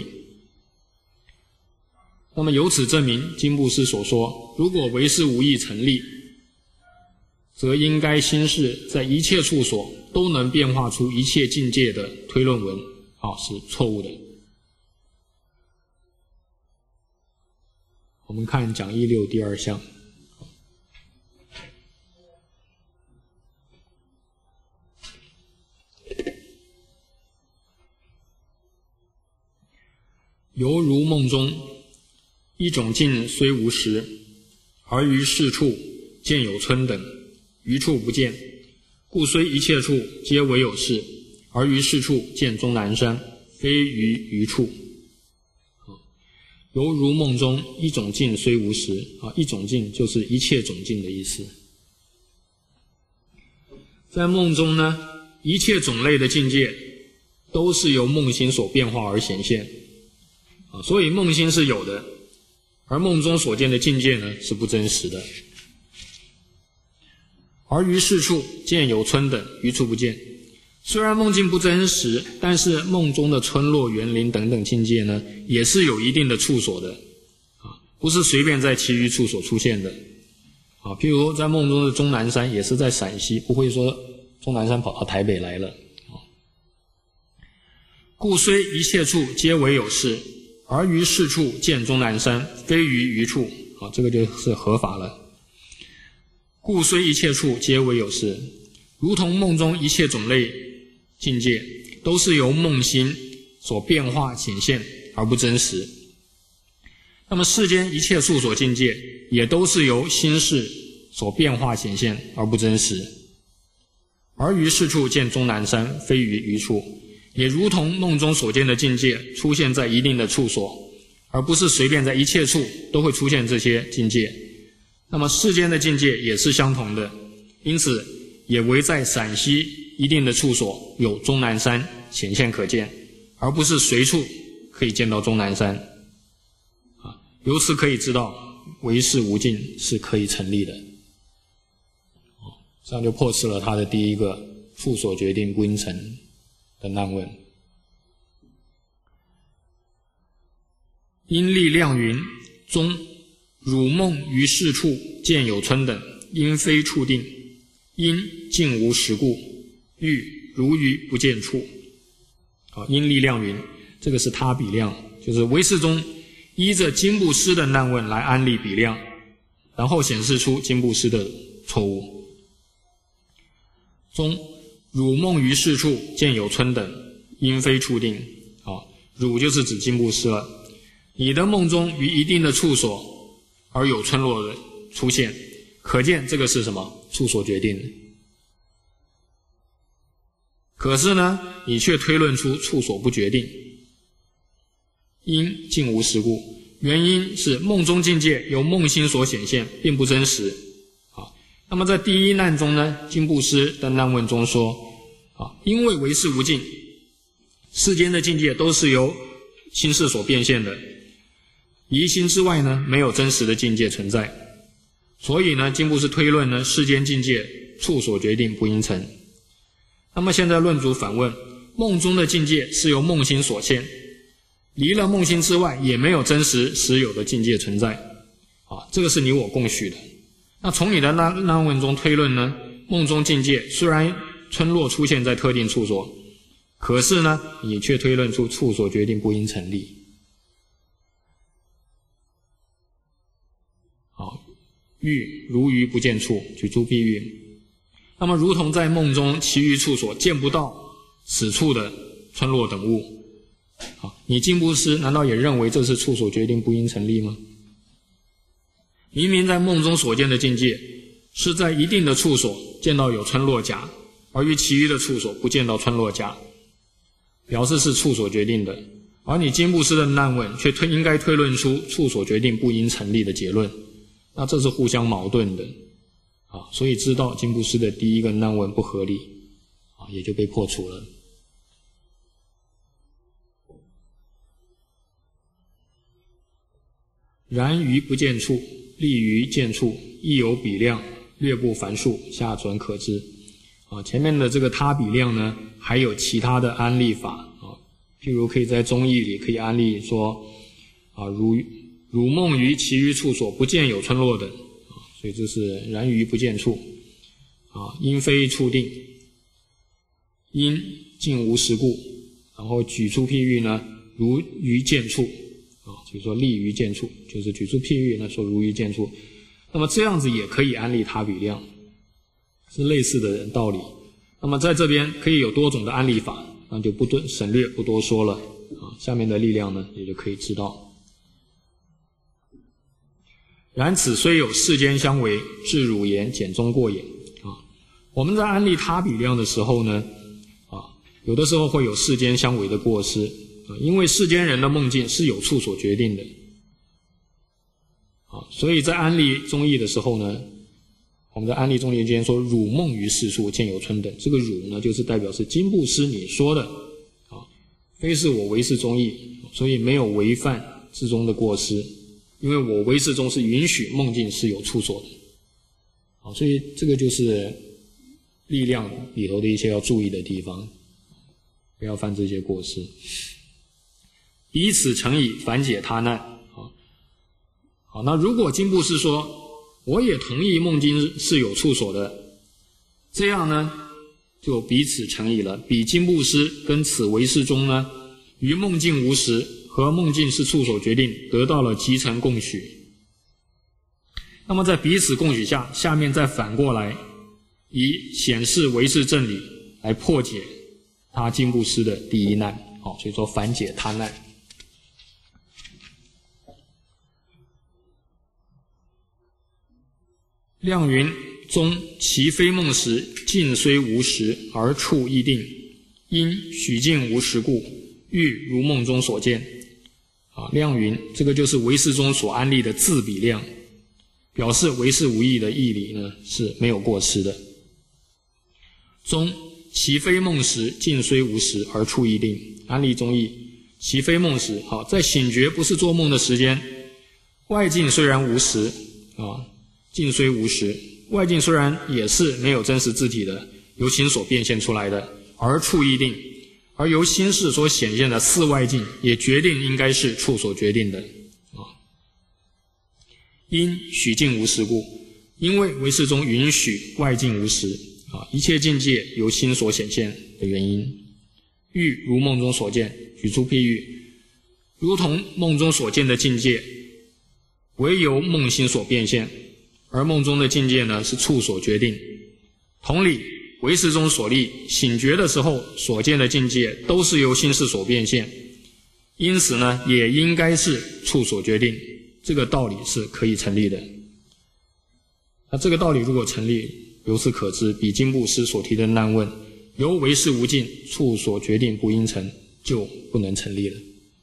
那么由此证明经部师所说，如果唯识无义成立，则应该心事在一切处所都能变化出一切境界的推论文啊，是错误的。我们看讲义六第二项。犹如梦中，一种境虽无实，而于是处见有村等，余处不见，故虽一切处皆唯有事，而于是处见终南山，非于余处。犹如梦中，一种境虽无实啊，一种境就是一切种境的意思。在梦中呢，一切种类的境界都是由梦心所变化而显现啊，所以梦心是有的，而梦中所见的境界呢是不真实的。而于是处见有村等，余处不见。 虽然梦境不真实，但是梦中的村落、园林等等境界呢，也是有一定的处所的，啊，不是随便在其余处所出现的，啊，譬如在梦中的终南山也是在陕西，不会说终南山跑到台北来了，啊，故虽一切处皆为有事，而于是处见终南山，非于余处，啊，这个就是合法了。故虽一切处皆为有事，如同梦中一切种类境界都是由梦心所变化显现而不真实，那么世间一切处所境界也都是由心事所变化显现而不真实，而于是处见终南山，非于余处，也如同梦中所见的境界出现在一定的处所，而不是随便在一切处都会出现这些境界，那么世间的境界也是相同的，因此也唯在陕西一定的处所有终南山显现可见，而不是随处可以见到终南山。啊，由此可以知道唯识无尽是可以成立的。这样就破斥了他的第一个处所决定不应成的难问。因力量云：中汝梦于是处见有村等，因非处定，因尽无实故，欲如于不见处。好，因力量云，这个是他比量，就是唯识中依着经部师的难问来安立比量，然后显示出经部师的错误。中汝梦于是处见有村等，因非处定。啊，汝就是指经部师了。你的梦中于一定的处所而有村落的出现，可见这个是什么？处所决定。可是呢，你却推论出处所不决定，因尽无实故。原因是梦中境界由梦心所显现，并不真实。啊，那么在第一难中呢，经部师的难问中说，啊，因为唯识无尽，世间的境界都是由心事所变现的，离心之外呢，没有真实的境界存在。所以呢，经部师推论呢，世间境界处所决定不应成。那么现在论主反问，梦中的境界是由梦心所现，离了梦心之外也没有真实实有的境界存在，啊，这个是你我共许的。那从你的难难问中推论呢，梦中境界虽然村落出现在特定处所，可是呢，你却推论出处所决定不应成立。好，欲如于不见处，举诸譬喻。那么如同在梦中其余处所见不到此处的村落等物，好，你经部师难道也认为这是处所决定不应成立吗？明明在梦中所见的境界是在一定的处所见到有村落甲，而于其余的处所不见到村落甲，表示是处所决定的，而你经部师的难问却推应该推论出处所决定不应成立的结论，那这是互相矛盾的啊，所以知道经部师的第一个难问不合理啊，也就被破除了。然于不见处，立于见处，亦有比量，略不凡数，下转可知。啊，前面的这个他比量呢，还有其他的安立法啊，譬如可以在中义里可以安立说啊，如如梦于其余处所不见有村落等啊，所以这是然于不见处啊，因非处定，因尽无实故，然后举出譬喻呢，如于见处啊，就是说立于见处，就是举出譬喻呢说如于见处，那么这样子也可以安立他比量，是类似的道理。那么在这边可以有多种的安立法，那就不多省略不多说了啊，下面的力量呢也就可以知道。然此虽有世间相违，至汝言简中过也啊。我们在安立他比量的时候呢，啊，有的时候会有世间相违的过失啊，因为世间人的梦境是有处所决定的啊，所以在安立中义的时候呢，我们在安立中义间说汝梦于是处见有村等，这个汝呢就是代表是经部师你说的啊，非是我唯识中义，所以没有违犯之中的过失。因为我唯识中是允许梦境是有处所的，好，所以这个就是力量里头的一些要注意的地方，不要犯这些过失。彼此诚以缓解他难。好，好，那如果经部师说我也同意梦境是有处所的，这样呢就彼此诚以了。彼经部师跟此唯识宗呢，于梦境无实和梦境是处所决定得到了集成共许。那么在彼此共许下，下面再反过来以显示唯识正理来破解他经部师的第一难。好，所以说缓解他难。亮云宗其非梦时，境虽无实而处亦定，因许境无实故，欲如梦中所见。啊，亮云这个就是唯识中所安立的自比量，表示唯识无义的义理呢是没有过失的。宗其非梦时，境虽无实而处亦定，安立宗义其非梦时。好，在醒觉不是做梦的时间，外境虽然无实啊，境虽无实，外境虽然也是没有真实自体的，由心所变现出来的，而处亦定，而由心识所显现的四外境也决定应该是处所决定的啊。因许境无实故，因为唯识中允许外境无实啊，一切境界由心所显现的原因。欲如梦中所见，举出譬喻，如同梦中所见的境界，唯由梦心所变现，而梦中的境界呢是处所决定。同理，唯识中所立醒觉的时候所见的境界都是由心识所变现，因此呢也应该是处所决定，这个道理是可以成立的。那这个道理如果成立，由此可知彼经部师所提的难问由唯识无尽处所决定不应成就不能成立了。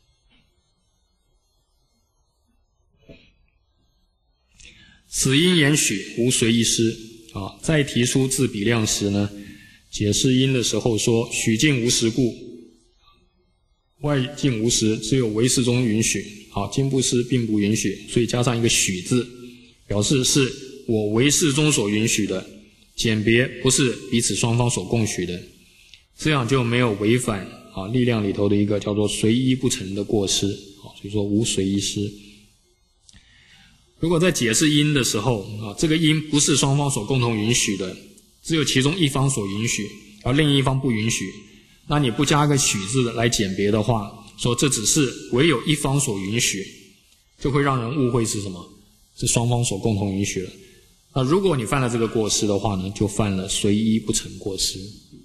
此因言许无随意师啊，在提出自比量时呢，解释因的时候说许境无实故，外境无实，只有唯识中允许。好，经部师并不允许，所以加上一个许字，表示是我唯识中所允许的，简别不是彼此双方所共许的，这样就没有违反啊力量里头的一个叫做随依不成的过失。好，所以说无随依师。如果在解释因的时候啊，这个因不是双方所共同允许的，只有其中一方所允许，而另一方不允许，那你不加个许字来简别的话，说这只是唯有一方所允许，就会让人误会是什么？是双方所共同允许了。那如果你犯了这个过失的话呢，就犯了随依不成过失。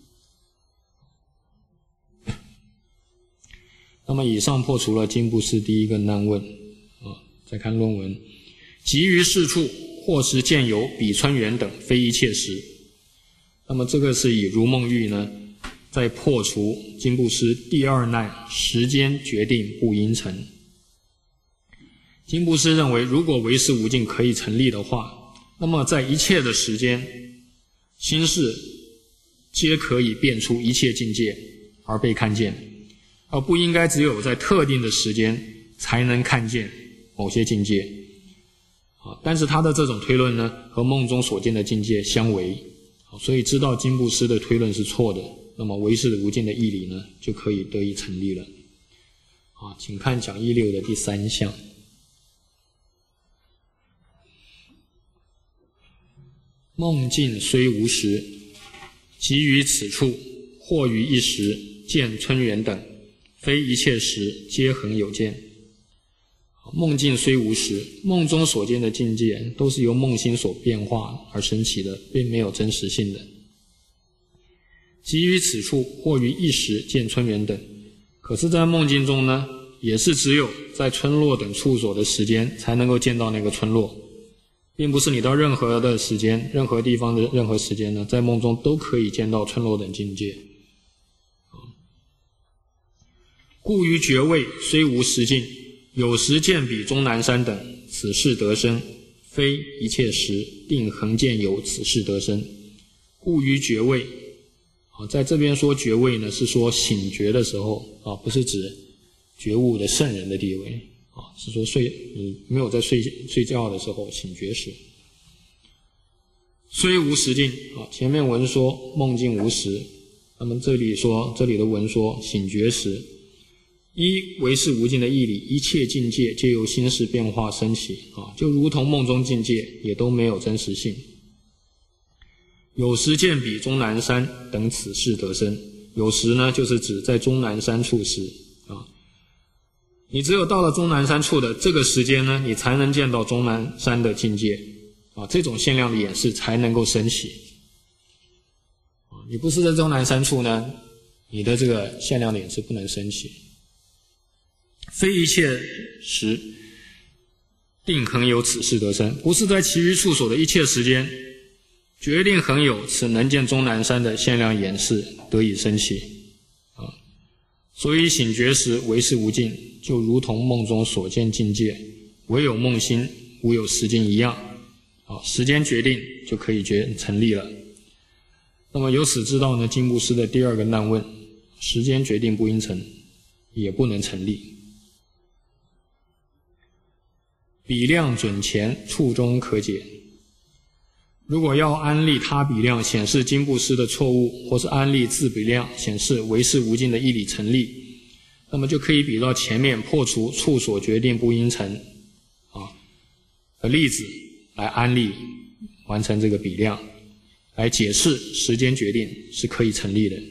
那么以上破除了经部师第一个难问啊，再看论文。即于是处或时见有比春元等非一切时。那么这个是以如梦喻呢在破除经部师第二难时间决定不应成。经部师认为如果唯识无尽可以成立的话，那么在一切的时间心识皆可以变出一切境界而被看见，而不应该只有在特定的时间才能看见某些境界。但是他的这种推论呢和梦中所见的境界相违，所以知道经部师的推论是错的，那么唯识无尽的义理呢就可以得以成立了。好，请看讲义六的第三项。梦境虽无实，即于此处或于一时见春元等，非一切时皆恒有见。梦境虽无实，梦中所见的境界都是由梦心所变化而生起的，并没有真实性的。即于此处或于一时见春元等，可是在梦境中呢，也是只有在村落等处所的时间才能够见到那个村落，并不是你到任何的时间任何地方的任何时间呢，在梦中都可以见到村落等境界。故于觉位虽无实境，有时见彼终南山等，此事得生，非一切时定恒见有此事得生。故于觉位啊，在这边说觉位呢，是说醒觉的时候啊，不是指觉悟的圣人的地位啊，是说睡你没有在睡睡觉的时候醒觉时。 虽无实境啊，前面文说梦境无实，那么这里说这里的文说醒觉时，一唯是无尽的义理，一切境界皆由心识变化升起啊，就如同梦中境界也都没有真实性。有时见彼终南山等此事得生，有时呢就是指在终南山处时啊，你只有到了终南山处的这个时间呢，你才能见到终南山的境界啊，这种限量的眼识才能够升起啊，你不是在终南山处呢，你的这个限量的眼识不能升起。非一切时定恒有此事得生，不是在其余处所的一切时间决定恒有此能见终南山的限量眼识得以升起啊。所以醒觉时唯是无尽，就如同梦中所见境界唯有梦心无有实境一样啊，时间决定就可以决成立了。那么由此知道呢，金布施的第二个难问，时间决定不应成，也不能成立。比量准前，处中可解。如果要安立他比量显示金布施的错误，或是安立自比量显示唯是无尽的义理成立，那么就可以比到前面破除处所决定不应成啊的例子来安立，完成这个比量，来解释时间决定是可以成立的。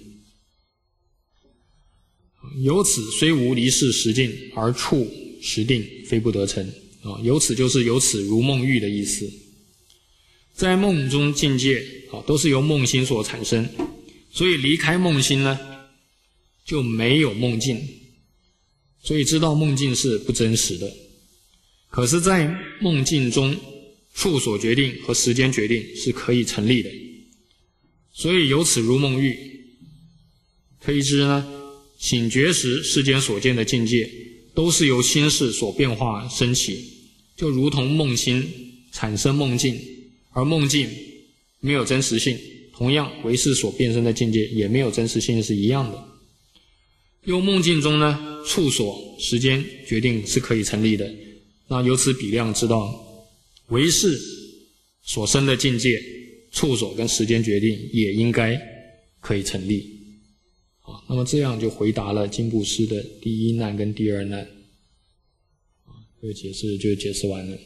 由此虽无离世实境，而处实定非不得成啊，由此就是由此如梦喻的意思。在梦中境界啊，都是由梦心所产生，所以离开梦心呢，就没有梦境，所以知道梦境是不真实的。可是在梦境中，处所决定和时间决定是可以成立的，所以由此如梦喻，可以知呢，醒觉时世间所见的境界都是由心识所变化升起，就如同梦心产生梦境，而梦境没有真实性，同样唯识所变生的境界也没有真实性是一样的。用梦境中呢，处所时间决定是可以成立的，那由此比量知道唯识所生的境界，处所跟时间决定也应该可以成立。好，那么这样就回答了金布施的第一难跟第二难。这个解释就解释完了。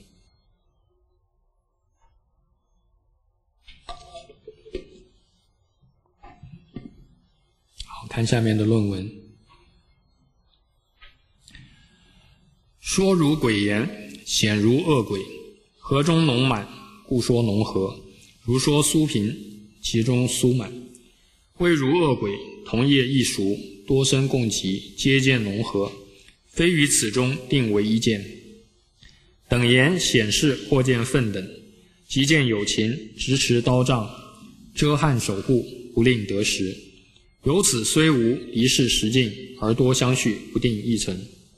好，看下面的论文。说如鬼言，显如恶鬼，河中浓满，故说浓河；如说酥平，其中酥满。谓如恶鬼，同业异熟，多生共集，皆见浓河，非于此中定为一见。等言显示或见分等，即见有情，直持刀杖，遮汉守护，不令得时。由此虽无离世实境，而多相续，不定一成。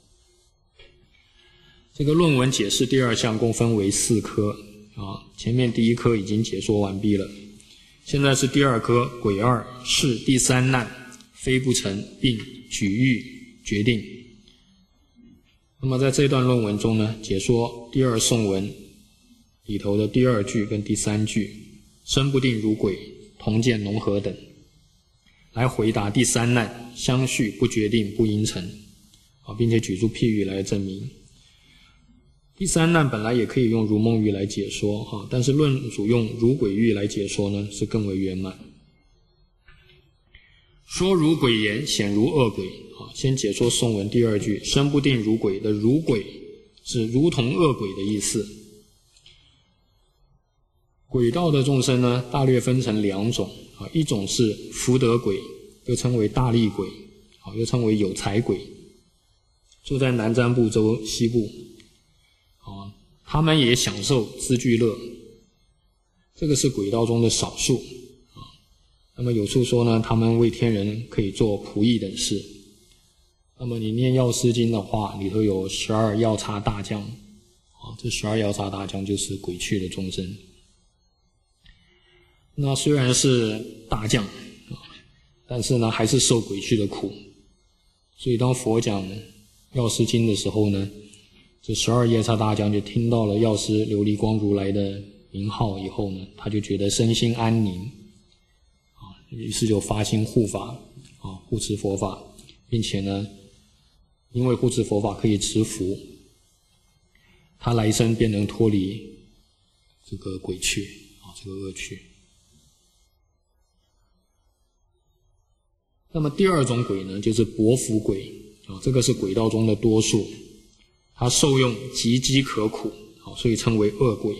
这个论文解释第二项共分为四科啊，前面第一科已经解说完毕了，现在是第二科鬼二是第三难，非不成并举喻决定。那么在这段论文中呢，解说第二颂文里头的第二句跟第三句，身不定如鬼，同见浓河等，来回答第三难相续不决定不应成啊，并且举出譬喻来证明。第三难本来也可以用如梦喻来解说哈，但是论主用如鬼喻来解说呢，是更为圆满。说如鬼言，显如恶鬼啊，先解说颂文第二句，身不定如鬼的如鬼是如同恶鬼的意思。鬼道的众生呢，大略分成两种啊，一种是福德鬼，又称为大力鬼啊，又称为有财鬼，住在南瞻部洲西部啊，他们也享受资具乐，这个是鬼道中的少数啊。那么有处说呢，他们为天人可以做仆役等事。那么你念药师经的话，里头有十二药叉大将啊，这十二药叉大将就是鬼趣的众生。那虽然是大将啊，但是呢还是受鬼趣的苦。所以当佛讲药师经的时候呢，这十二夜叉大将就听到了药师琉璃光如来的名号以后呢，他就觉得身心安宁，啊，于是就发心护法，啊，护持佛法，并且呢，因为护持佛法可以持福，他来生便能脱离这个鬼趣，啊，这个恶趣。那么第二种鬼呢，就是薄福鬼，啊，这个是鬼道中的多数，它受用极饥可苦，啊，所以称为恶鬼。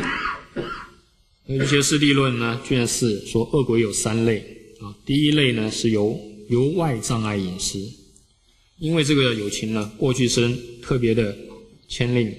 有一些释地论呢，卷四说恶鬼有三类，啊，第一类呢是由由外障碍饮食，因为这个有情呢，过去生特别的牵令，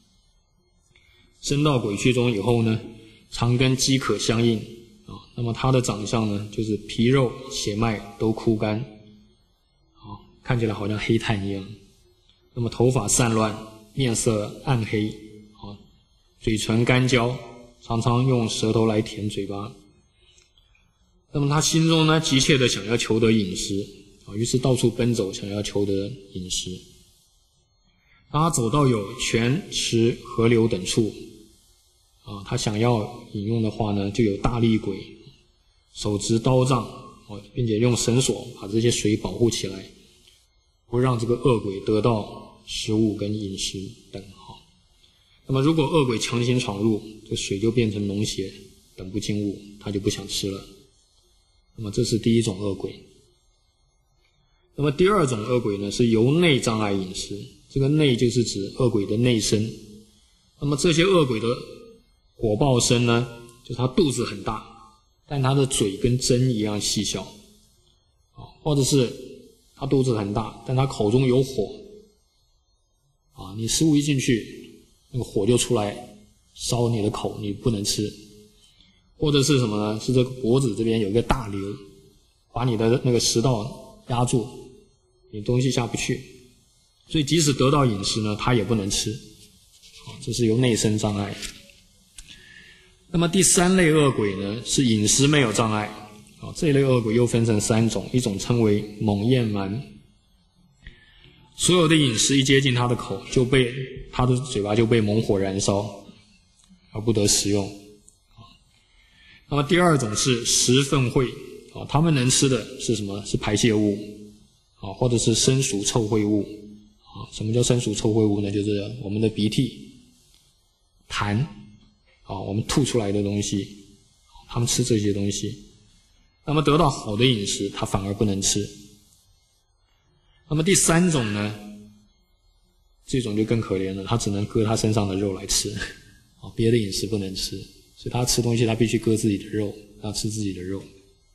生到鬼趣中以后呢，常跟饥渴相应，啊，那么他的长相呢，就是皮肉血脉都枯干，啊，看起来好像黑炭一样，那么头发散乱，面色暗黑，啊，嘴唇干焦，常常用舌头来舔嘴巴。那么他心中呢，急切的想要求得饮食，啊，于是到处奔走，想要求得饮食。当他走到有泉池河流等处，啊，他想要饮用的话呢，就有大力鬼手执刀杖，啊，并且用绳索把这些水保护起来，不让这个恶鬼得到食物跟饮食等。那么如果恶鬼强行闯入，这水就变成脓血等不净物，他就不想吃了。那么这是第一种恶鬼。那么第二种恶鬼呢，是由内障碍饮食，这个内就是指恶鬼的内身。那么这些恶鬼的果报身呢，就是他肚子很大，但他的嘴跟针一样细小，或者是他肚子很大，但他口中有火，啊，你食物一进去，那个火就出来烧你的口，你不能吃。或者是什么呢？是这个脖子这边有一个大瘤，把你的那个食道压住，你东西下不去。所以即使得到饮食呢，他也不能吃，这是由内生障碍。那么第三类恶鬼呢，是饮食没有障碍，这一类恶鬼又分成三种，一种称为猛焰蛮，所有的饮食一接近他的口，就被他的嘴巴就被猛火燃烧，而不得食用。那么第二种是食粪秽，他们能吃的是什么？是排泄物，或者是生熟臭秽物。什么叫生熟臭秽物呢？就是我们的鼻涕、痰，我们吐出来的东西，他们吃这些东西。那么得到好的饮食，他反而不能吃。那么第三种呢，这种就更可怜了，他只能割他身上的肉来吃，别的饮食不能吃。所以他吃东西，他必须割自己的肉，他吃自己的肉。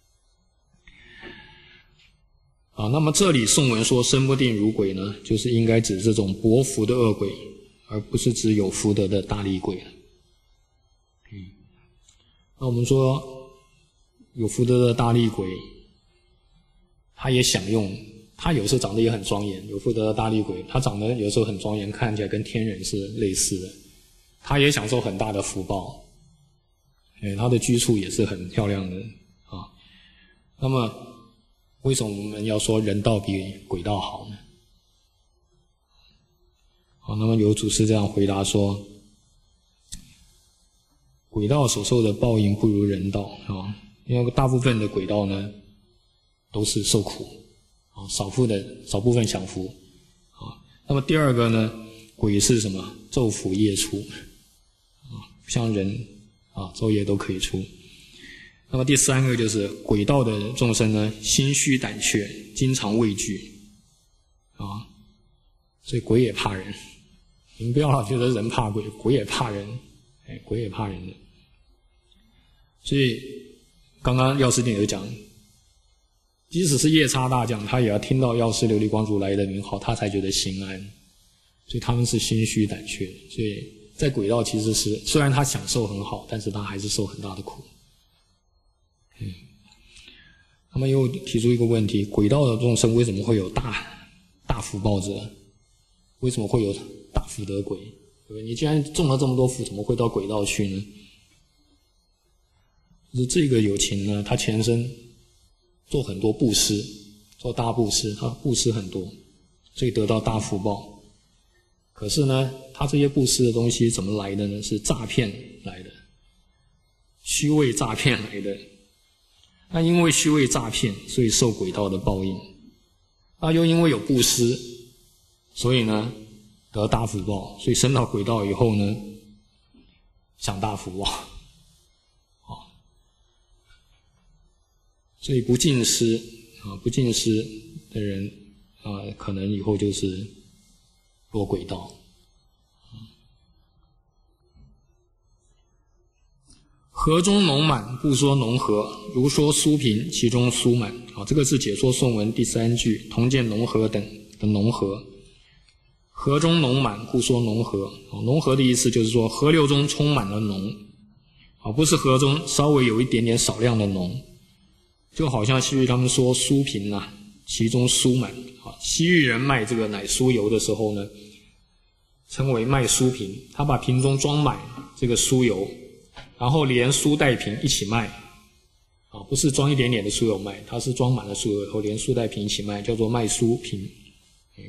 啊，那么这里颂文说身不定如鬼呢，就是应该指这种薄福的恶鬼，而不是指有福德的大力鬼。嗯，那我们说有福德的大力鬼，他也享用，他有时候长得也很庄严。有福德的大力鬼，他长得有时候很庄严，看起来跟天人是类似的，他也享受很大的福报。哎，他的居处也是很漂亮的啊。那么，为什么我们要说人道比鬼道好呢？好，那么有祖师这样回答说：鬼道所受的报应不如人道啊，因为大部分的鬼道呢都是受苦啊，少部的少部分享福啊。那么第二个呢，鬼是什么？昼伏夜出啊，不像人。啊，昼夜都可以出。那么第三个就是鬼道的众生呢，心虚胆怯，经常畏惧啊，所以鬼也怕人。你们不要老觉得人怕鬼，鬼也怕人，哎，鬼也怕人的。所以刚刚药师殿有讲，即使是夜叉大将，他也要听到药师琉璃光如来的名号，他才觉得心安。所以他们是心虚胆怯，所以。在鬼道其实是，虽然他享受很好，但是他还是受很大的苦。嗯，他们又提出一个问题：鬼道的众生为什么会有大大福报者？为什么会有大福德鬼？对不对？你既然种了这么多福，怎么会到鬼道去呢？就是这个有情呢，他前生做很多布施，做大布施，他布施很多，所以得到大福报。可是呢，他这些布施的东西怎么来的呢？是诈骗来的， 虚伪诈骗来的。那因为虚伪诈骗，所以受鬼道的报应。那又因为有布施，所以呢得大福报，所以升到鬼道以后呢，享大福报。啊，所以不敬施啊，不敬施的人啊，可能以后就是落鬼道。河中浓满，不说浓河，如说疏平，其中疏满。啊，这个是解说颂文第三句，同见浓河等的浓河。河中浓满，不说浓河。啊，浓河的意思就是说河流中充满了浓。啊，不是河中稍微有一点点少量的浓。就好像西域他们说疏平啊，其中疏满。啊，西域人卖这个奶酥油的时候呢，称为卖酥瓶，他把瓶中装满这个酥油，然后连酥带瓶一起卖，啊，不是装一点点的酥油卖，它是装满了酥油以后连酥带瓶一起卖，叫做卖酥瓶。嗯，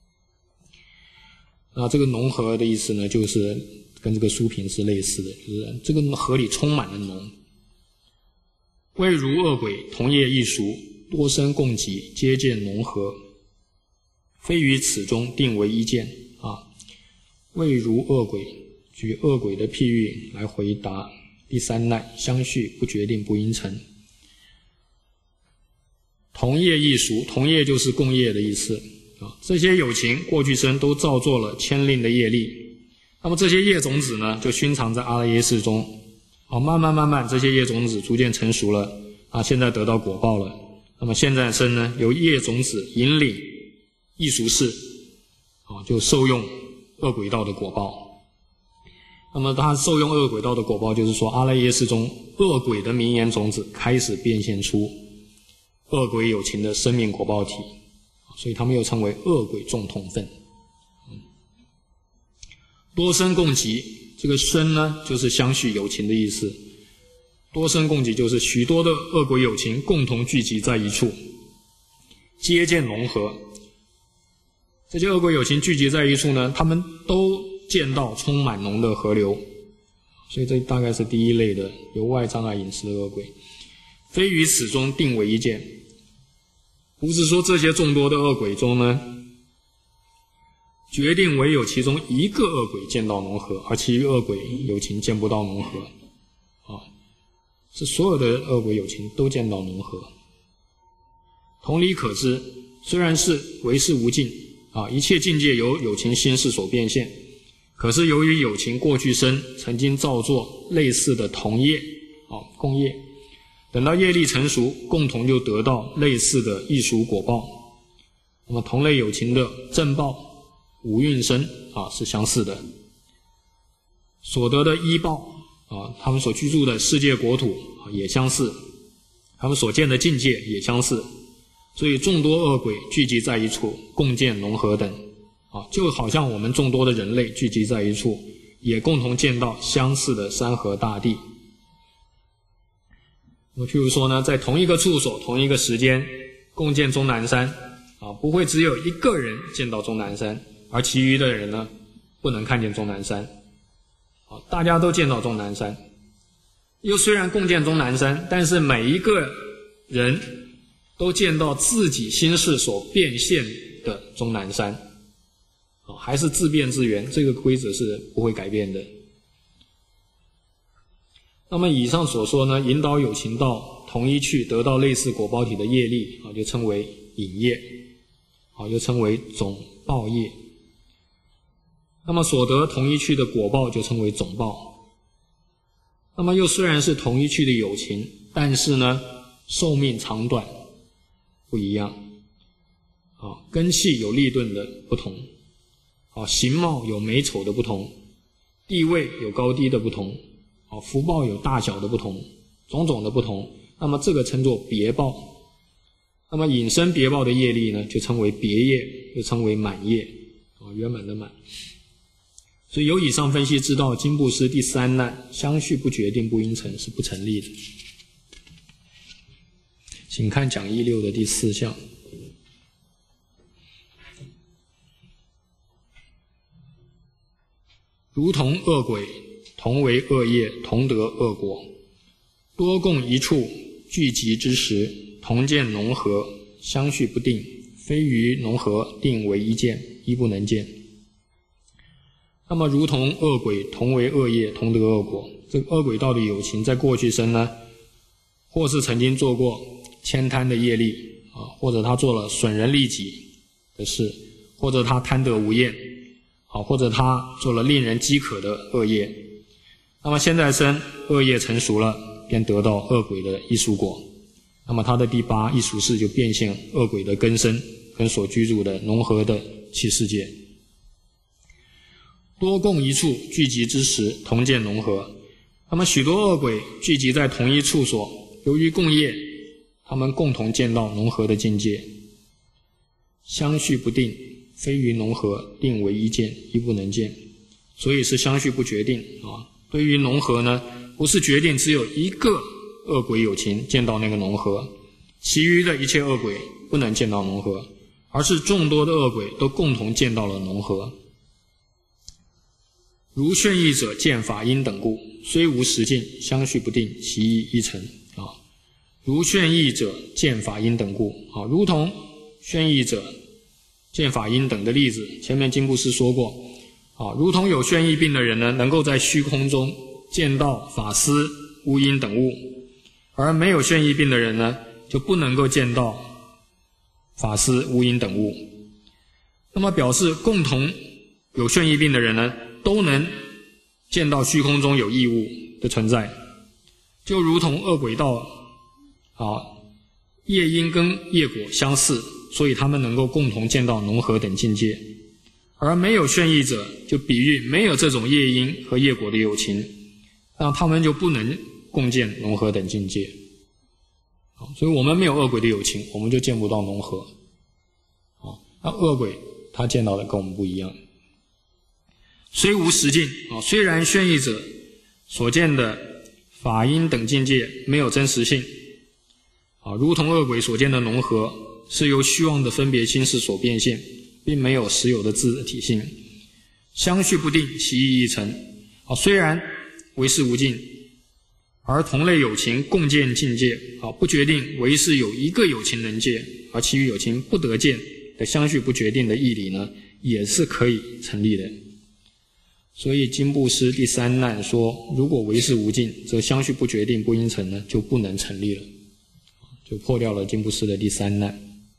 那这个浓河的意思呢，就是跟这个酥瓶是类似的，就是这个河里充满了浓。未如恶鬼，同业异熟，多生共集，皆见浓河，非于此中定为一见。啊，未如恶鬼，举恶鬼的譬喻来回答第三难，相续不决定不因成。同业异熟，同业就是共业的意思啊。这些有情过去生都造作了牵令的业力，那么这些业种子呢，就熏藏在阿赖耶识中，啊，慢慢慢慢这些业种子逐渐成熟了，啊，现在得到果报了。那么现在生呢，由业种子引领异熟识，啊，就受用恶鬼道的果报。那么他受用恶鬼道的果报，就是说阿赖耶识中恶鬼的名言种子开始变现出恶鬼有情的生命果报体，所以他们又称为恶鬼众同分。多生共集，这个生呢就是相续有情的意思，多生共集就是许多的恶鬼有情共同聚集在一处，皆见浓河。这些恶鬼有情聚集在一处呢，他们都见到充满浓的河流，所以这大概是第一类的由外障碍引施的恶鬼。非于此中定为一见，不是说这些众多的恶鬼中呢，决定唯有其中一个恶鬼见到浓河，而其余恶鬼有情见不到浓河，啊，是所有的恶鬼有情都见到浓河。同理可知，虽然是唯是无尽啊，一切境界由有情心识所变现，可是由于有情过去生曾经造作类似的同业，啊，共业，等到业力成熟，共同就得到类似的异熟果报。那么同类有情的正报五蕴生啊是相似的，所得的依报啊，他们所居住的世界国土啊也相似，他们所见的境界也相似，所以众多恶鬼聚集在一处，共见浓河等啊，就好像我们众多的人类聚集在一处，也共同见到相似的山河大地。那么譬如说呢，在同一个处所、同一个时间共见终南山啊，不会只有一个人见到终南山，而其余的人呢不能看见终南山，啊，大家都见到终南山。又虽然共见终南山，但是每一个人都见到自己心识所变现的终南山，啊，还是自变自圆，这个规则是不会改变的。那么以上所说呢，引导有情到同一去得到类似果报体的业力啊，就称为引业，啊，又称为总报业。那么所得同一去的果报就称为总报。那么又虽然是同一去的有情，但是呢寿命长短不一样，啊，根系有利钝的不同，啊，形貌有美丑的不同，地位有高低的不同，啊，福报有大小的不同，种种的不同，那么这个称作别报。那么引生别报的业力呢，就称为别业，又称为满业，啊，圆满的满。所以由以上分析知道，经布施第三难相续不决定不因成是不成立的。请看讲义六的第四项。如同恶鬼，同为恶业，同得恶果。 多共一处，聚集之时，同见农合，相续不定，非于农合定为一见，一不能见。那么如同恶鬼同为恶业，同得恶果，这个恶鬼道的有情在过去生呢，或是曾经做过悭贪的业力啊，或者他做了损人利己的事，或者他贪得无厌啊，或者他做了令人饥渴的恶业。那么现在生恶业成熟了，便得到恶鬼的异熟果。那么他的第八异熟世就变现恶鬼的根身跟所居住的农合的器世界。多共一处，聚集之时，同见农合。那么许多恶鬼聚集在同一处所，由于共业，他们共同见到农合的境界。相续不定，非于农合定为一见，一不能见。所以是相续不决定啊。对于农合呢，不是决定只有一个恶鬼有情见到那个农合，其余的一切恶鬼不能见到农合，而是众多的恶鬼都共同见到了农合。如炫义者见法因等故，虽无实境，相续不定，其意亦成啊。如炫义者见法因等故啊，如同炫义者见法因等的例子，前面经部师说过啊，如同有炫义病的人呢，能够在虚空中见到法师、乌因等物，而没有炫义病的人呢，就不能够见到法师、乌因等物。那么表示共同有炫义病的人呢，都能见到虚空中有异物的存在，就如同恶鬼道啊，业因跟业果相似，所以他们能够共同见到农合等境界。而没有炫义者，就比喻没有这种业因和业果的有情，那他们就不能共见农合等境界。所以我们没有恶鬼的有情，我们就见不到农合。那恶鬼他见到的跟我们不一样。虽无实境啊，虽然炫义者所见的法因等境界没有真实性啊，如同恶鬼所见的农合是由虚妄的分别心识所变现，并没有实有的自体性，相续不定，其意亦成啊。虽然唯识无尽，而同类有情共见境界啊，不决定唯是有一个有情能见，而其余有情不得见的相续不决定的义理呢，也是可以成立的。所以经部师第三难说，如果唯识无尽，则相续不决定不应成呢，就不能成立了，就破掉了经部师的第三难。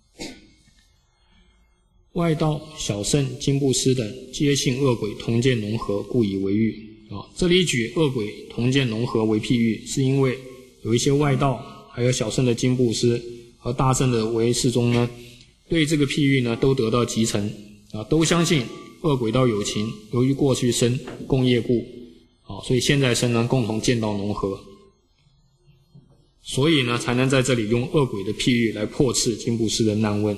外道、小圣、经部师等皆信恶鬼同见农合，故以为喻啊。这里举恶鬼同见农合为譬喻，是因为有一些外道还有小圣的经部师和大圣的唯识宗呢，对这个譬喻呢都得到集成啊，都相信恶鬼道有情，由于过去生共业故啊，所以现在生呢共同见到农合，所以呢才能在这里用恶鬼的譬喻来破斥经部师的难问。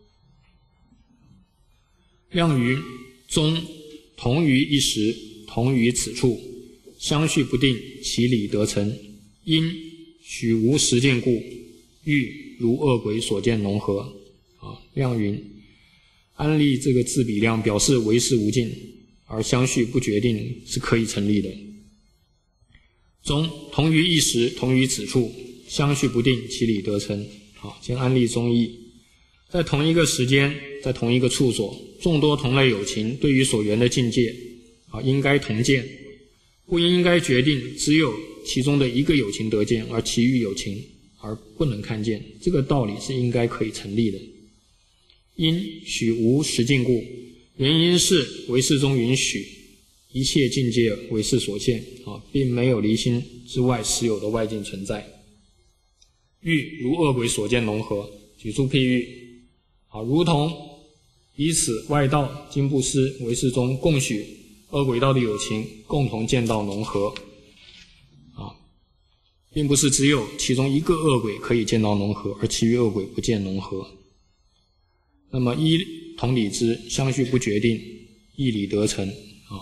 量于中，同于一时，同于此处，相续不定，其理得成。因许无实境故，欲如恶鬼所见农合啊。量云安立这个自比量表示唯识无尽，而相续不决定是可以成立的。中，同于一时，同于此处，相续不定，其理得成。好，先安立中义。在同一个时间，在同一个处所，众多同类有情对于所缘的境界啊，应该同见，不应该决定只有其中的一个有情得见，而其余有情而不能看见，这个道理是应该可以成立的。因许无实境故，原因是唯识中允许一切境界为是所现啊，并没有离心之外实有的外境存在。欲如恶鬼所见农合，举出譬喻啊，如同以此外道、经部师、唯识中共许恶鬼道的有情共同见到农合啊，并不是只有其中一个恶鬼可以见到农合，而其余恶鬼不见农合。那么依同理之，相续不决定，义理得成啊。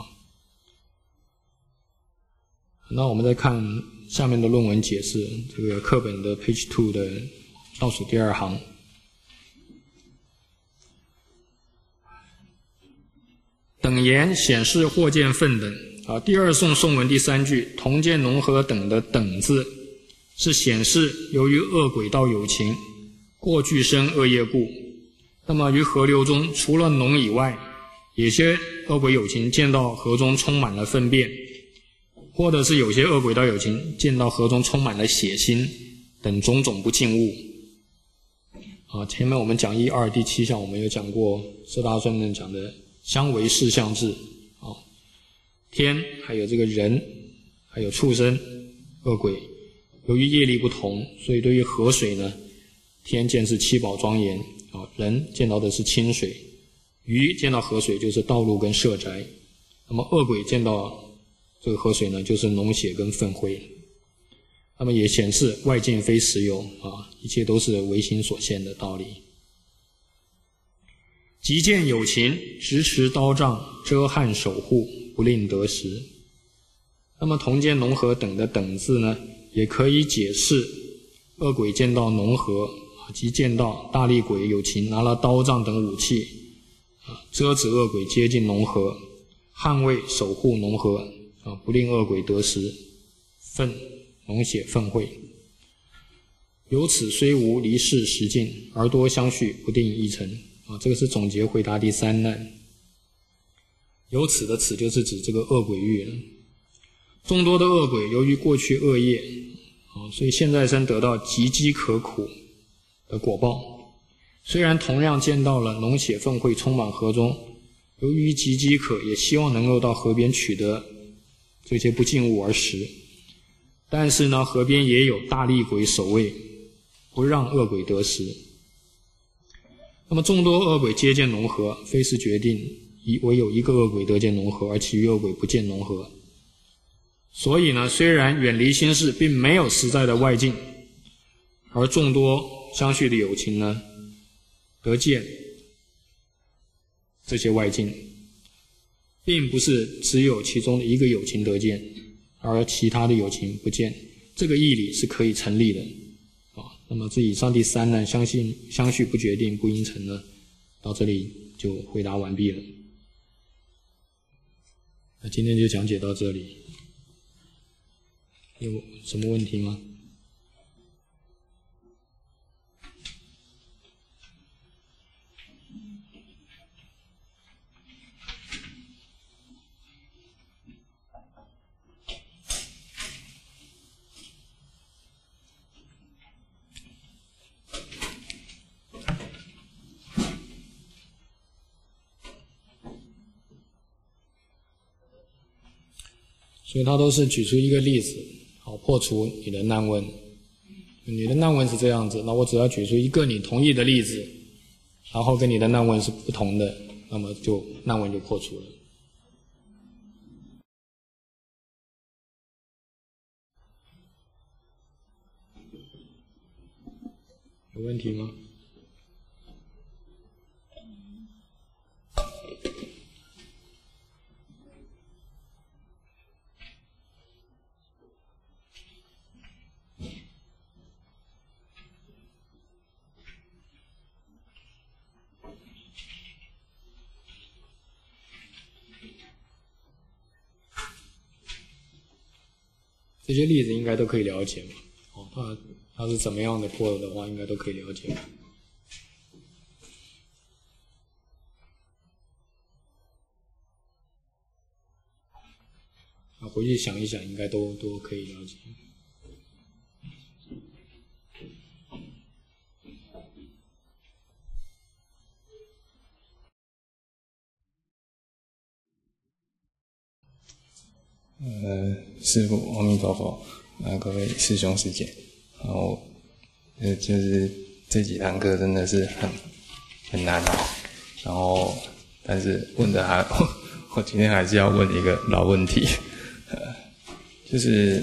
那我们再看下面的论文解释，这个课本的 page two 的倒数第二行。等言显示或见分等啊，第二颂颂文第三句同见农合等的等字是显示由于恶鬼道有情过去生恶业故，那么于河流中除了脓以外，有些恶鬼有情见到河中充满了粪便，或者是有些恶鬼道有情见到河中充满了血腥等种种不净物。啊，前面我们讲一二第七项，我们有讲过色大圣人讲的相为事相智啊，天还有这个人还有畜生恶鬼，由于业力不同，所以对于河水呢，天见是七宝庄严啊，人见到的是清水，鱼见到河水就是道路跟舍宅，那么恶鬼见到这个河水呢，就是脓血跟粪灰。那么也显示外境非实有啊，一切都是唯心所现的道理。即见有情执持刀杖遮汉守护，不令得食。那么同见农河等的等字呢，也可以解释恶鬼见到农河即见到大力鬼有情拿了刀杖等武器遮止恶鬼接近农河，捍卫守护农河，不令恶鬼得食粪脓血粪秽。由此虽无离世实境，而多相续不定一成啊，这个是总结回答第三难。由此的此就是指这个恶鬼域了。众多的恶鬼由于过去恶业啊，所以现在生得到极饥可苦的果报。虽然同样见到了脓血粪秽充满河中，由于极饥渴，也希望能够到河边取得这些不净物而食。但是呢，河边也有大力鬼守卫，不让恶鬼得食。那么众多恶鬼皆见农河，非是决定唯有一个恶鬼得见农河，而其余恶鬼不见农河。所以呢，虽然远离心事，并没有实在的外境，而众多相续的有情呢，得见这些外境，并不是只有其中的一个有情得见，而其他的有情不见，这个义理是可以成立的啊。那么这以上第三呢，相信相续不决定不应成呢，到这里就回答完毕了。那今天就讲解到这里，有什么问题吗？所以他都是举出一个例子，好破除你的难问。你的难问是这样子，那我只要举出一个你同意的例子，然后跟你的难问是不同的，那么就难问就破除了。有问题吗？这些例子应该都可以了解嘛？哦，他他是怎么样的破的话，应该都可以了解。啊，回去想一想，应该都都可以了解。 呃，师父，阿弥陀佛，呃，各位师兄师姐，然后，呃，就是这几堂课真的是很很难哦，然后，但是问的还，我今天还是要问一个老问题，呃，就是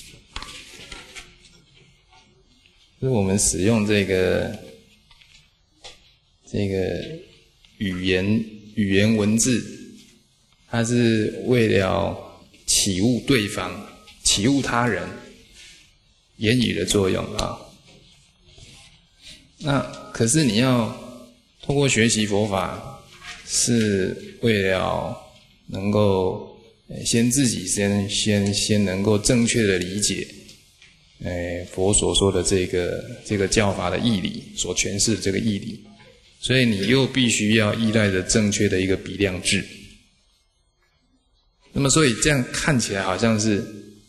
就是我们使用这个这个语言语言文字，它是为了启悟对方、启悟他人，言语的作用啊。那可是你要透过学习佛法，是为了能够先自己先先先能够正确的理解， 诶佛所说的这个这个教法的义理所诠释的这个义理，所以你又必须要依赖着正确的一个比量制。那么所以这样看起来好像是，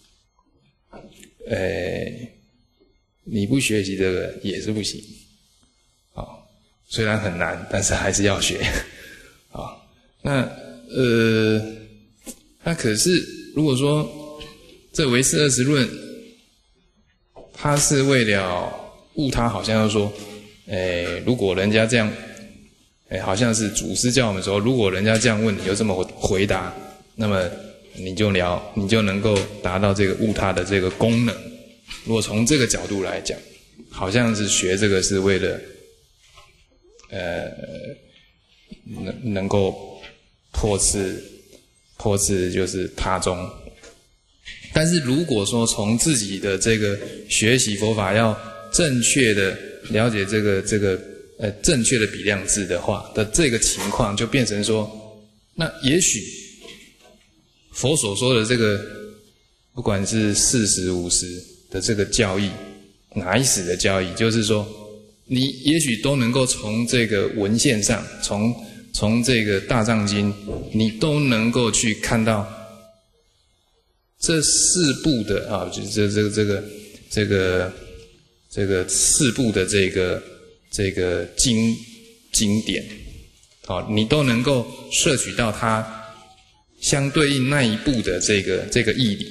诶你不学习这个也是不行，啊，虽然很难，但是还是要学，啊，那呃，那可是如果说这唯识二十论，它是为了悟他，好像要说，诶，如果人家这样，诶，好像是祖师教我们说，如果人家这样问，你就这么回答，那么你就了，你就能够达到这个悟他的这个功能。如果从这个角度来讲，好像是学这个是为了，呃，能能够破斥破斥就是他宗。但是如果说从自己的这个学习佛法要正确的了解这个这个呃正确的比量制的话的这个情况，就变成说，那也许佛所说的这个不管是四十五十的这个教义，哪一史的教义，就是说你也许都能够从这个文献上，从从这个大藏经，你都能够去看到这四部的啊，就这这个这个这个这个四部的这个这个经经典，好，你都能够摄取到它相对应那一部的这个这个义理。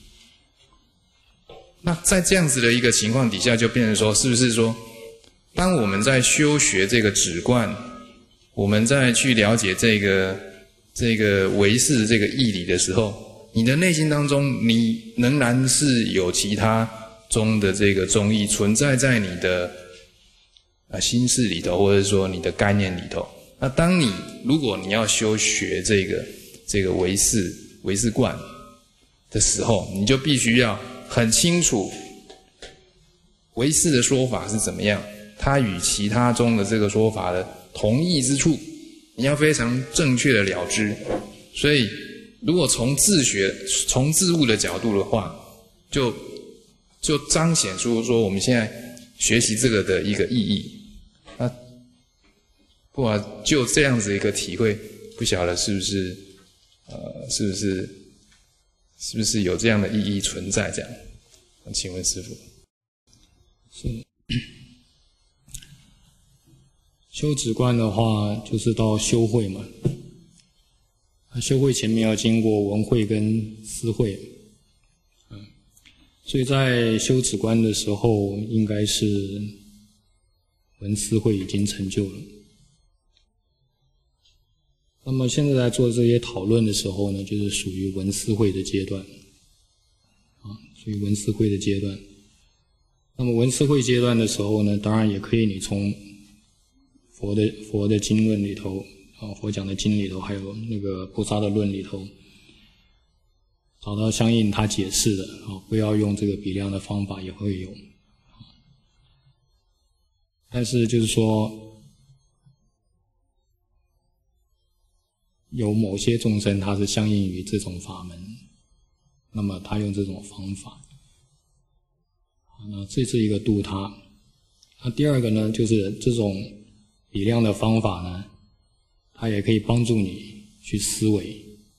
那在这样子的一个情况底下，就变成说，是不是说，当我们在修学这个止观，我们在去了解这个这个唯识这个义理的时候，你的内心当中，你仍然是有其他宗的这个宗义存在在你的啊心事里头，或者说你的概念里头。那当你如果你要修学这个这个唯识唯识观的时候，你就必须要很清楚唯识的说法是怎么样，它与其他宗的这个说法的同义之处，你要非常正确的了知。所以如果从自学从自悟的角度的话，就就彰显出说我们现在学习这个的一个意义。那不管就这样子一个体会，不晓得是不是呃是不是是不是有这样的意义存在这样？请问师父。 是修止观的话，就是到修会嘛。修会前面要经过闻会跟思会，嗯，所以在修止观的时候，应该是闻思会已经成就了。那么现在在做这些讨论的时候呢，就是属于闻思会的阶段，啊，属于闻思会的阶段。那么闻思会阶段的时候呢，当然也可以你从佛的佛的经论里头。啊，佛讲的经里头，还有那个菩萨的论里头，找到相应他解释的啊，不要用这个比量的方法也会有。但是就是说，有某些众生他是相应于这种法门，那么他用这种方法，那这是一个度他。那第二个呢，就是这种比量的方法呢，它也可以帮助你去思维，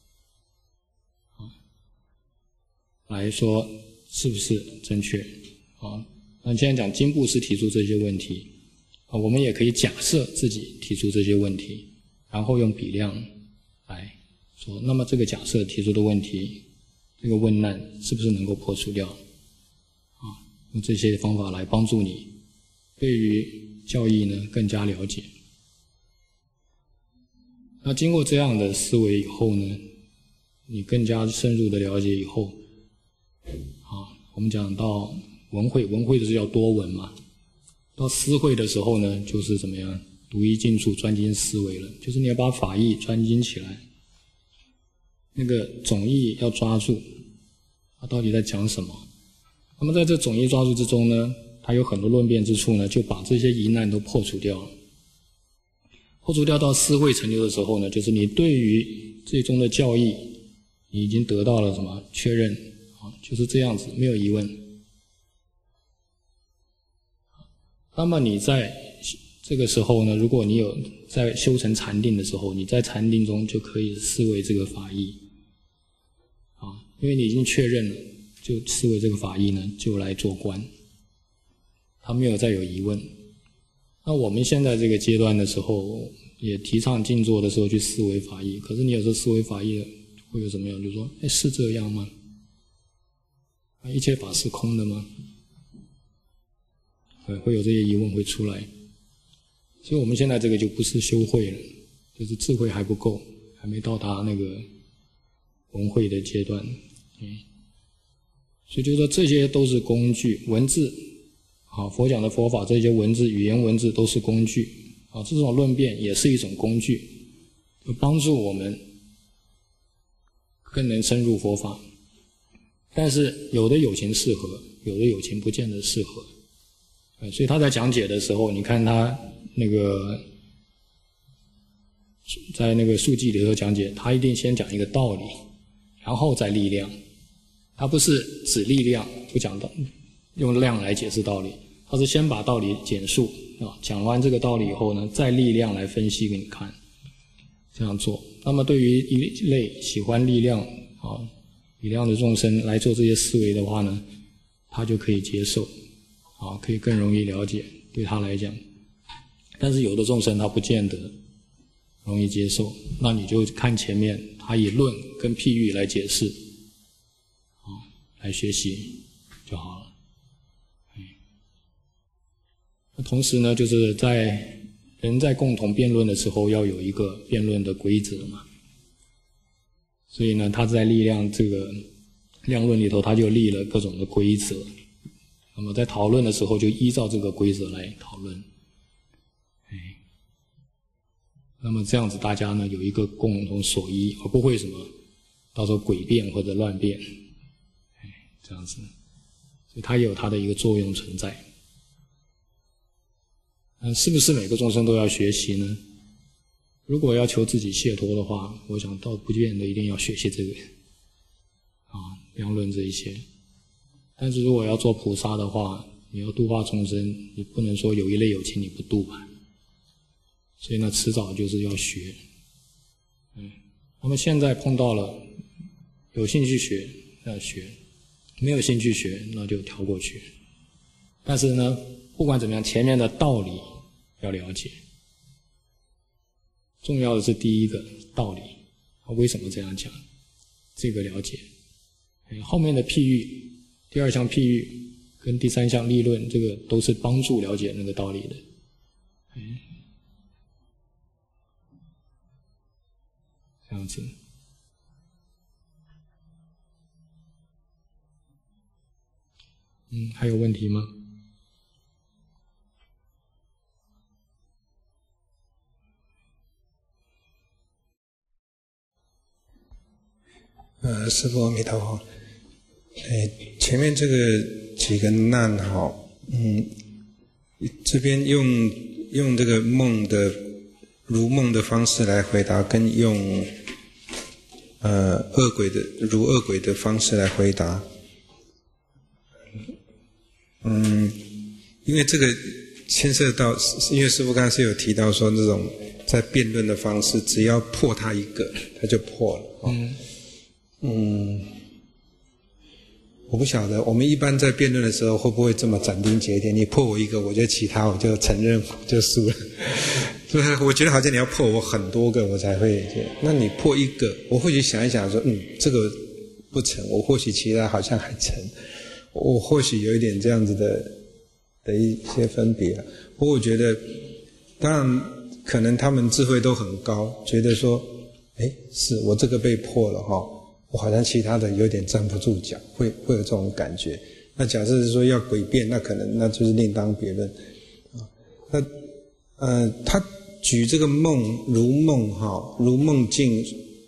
来说是不是正确啊？那既然讲经部是提出这些问题啊，我们也可以假设自己提出这些问题，然后用比量来说，那么这个假设提出的问题，这个问难是不是能够破除掉啊？用这些方法来帮助你对于教义呢更加了解。那经过这样的思维以后呢，你更加深入的了解以后，啊，我们讲到闻会，闻会就是要多闻嘛。到思会的时候呢，就是怎么样，独一尽处，专精思维了，就是你要把法义专精起来，那个总义要抓住，它到底在讲什么？那么在这总义抓住之中呢，它有很多论辩之处呢，就把这些疑难都破除掉了。破除掉到思会成就的时候呢，就是你对于最终的教义，你已经得到了什么确认啊？就是这样子，没有疑问那么你在这个时候呢，如果你有在修成禅定的时候，你在禅定中就可以思维这个法义啊，因为你已经确认了，就思维这个法义呢，就来做观，他没有再有疑问。那我们现在这个阶段的时候，也提倡静坐的时候去思维法义，可是你有时候思维法义会有什么样？就是说，哎，是这样吗？一切法是空的吗？会有这些疑问会出来。所以我们现在这个就不是修慧了，就是智慧还不够，还没到达那个闻慧的阶段。嗯，所以就是说这些都是工具，文字啊，佛讲的佛法，这些文字、语言文字都是工具啊，这种论辩也是一种工具，就帮助我们更能深入佛法。但是有的有情适合，有的有情不见得适合。所以他在讲解的时候，你看他那个在那个述记里头讲解，他一定先讲一个道理，然后再力量。他不是只力量，不讲道，用量来解释道理，他是先把道理简述啊，讲完这个道理以后呢，再力量来分析给你看，这样做。那么对于一类喜欢力量啊、力量的众生来做这些思维的话呢，他就可以接受。啊，可以更容易了解，对他来讲。但是有的众生他不见得容易接受，那你就看前面他以论跟譬喻来解释，啊，来学习就好了。那同时呢，就是在人在共同辩论的时候，要有一个辩论的规则嘛。所以呢，他在力量这个量论里头，他就立了各种的规则。那么在讨论的时候，就依照这个规则来讨论。哎，那么这样子大家呢有一个共同所依，而不会什么到时候诡辩或者乱辩。哎，这样子，所以它也有它的一个作用存在。嗯，是不是每个众生都要学习呢？如果要求自己解脱的话，我想倒不见得一定要学习这个啊，量论这一些。但是如果要做菩萨的话，你要度化众生，你不能说有一类有情你不度吧。所以呢，迟早就是要学。嗯，那么现在碰到了有兴趣学要学，没有兴趣学那就跳过去。但是呢，不管怎么样，前面的道理要了解。重要的是第一个道理，他为什么这样讲，这个了解。后面的譬喻，第二项譬喻跟第三项立论，这个都是帮助了解那个道理的。嗯，这样子。嗯，还有问题吗？ 呃，师父阿弥陀佛。哎，前面这个几个难哈，嗯，这边用用这个梦的如梦的方式来回答，跟用呃恶鬼的如恶鬼的方式来回答。嗯，因为这个牵涉到，因为师父刚才是有提到说，这种在辩论的方式，只要破他一个，他就破了。哦、嗯。嗯，我不晓得，我们一般在辩论的时候会不会这么斩钉截铁？你破我一个，我就其他我就承认就输了。就是我觉得好像你要破我很多个，我才会。那你破一个，我或许想一想说，嗯，这个不成，我或许其他好像还成，我或许有一点这样子的的一些分别。不过我觉得，当然可能他们智慧都很高，觉得说，哎，是我这个被破了哈。我好像其他的有点站不住脚，会会有这种感觉。那假设是说要诡辩，那可能那就是另当别论。啊，那呃，他举这个梦如梦哈，如梦境，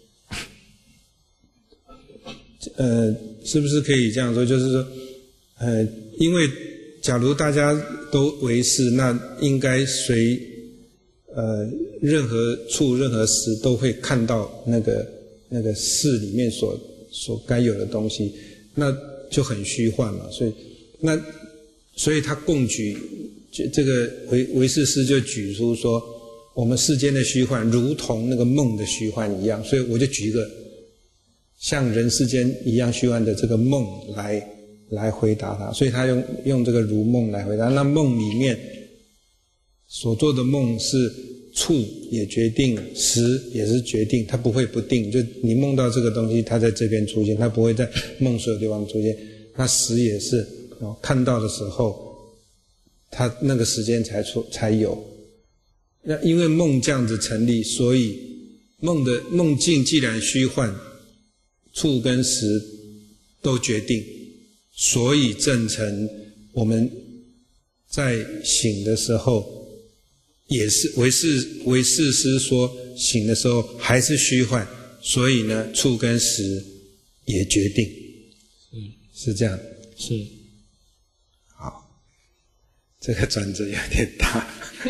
呃，是不是可以这样说？就是说，呃，因为假如大家都为是，那应该随呃任何处任何时都会看到那个。那个事里面所所该有的东西，那就很虚幻嘛。所以那所以他共举这个唯唯识师就举出说，我们世间的虚幻如同那个梦的虚幻一样，所以我就举一个像人世间一样虚幻的这个梦来来回答他，所以他用用这个如梦来回答。那梦里面所做的梦是处也决定，时也是决定，它不会不定。就你梦到这个东西，它在这边出现，它不会在梦所有地方出现。那时也是，哦，看到的时候，它那个时间才出才有。那因为梦这样子成立，所以梦的梦境既然虚幻，处跟时都决定，所以证成我们在醒的时候。也是唯识唯识师说醒的时候还是虚幻，所以呢处跟时也决定， 嗯， 是这样， 是。 好，这个转折有点大。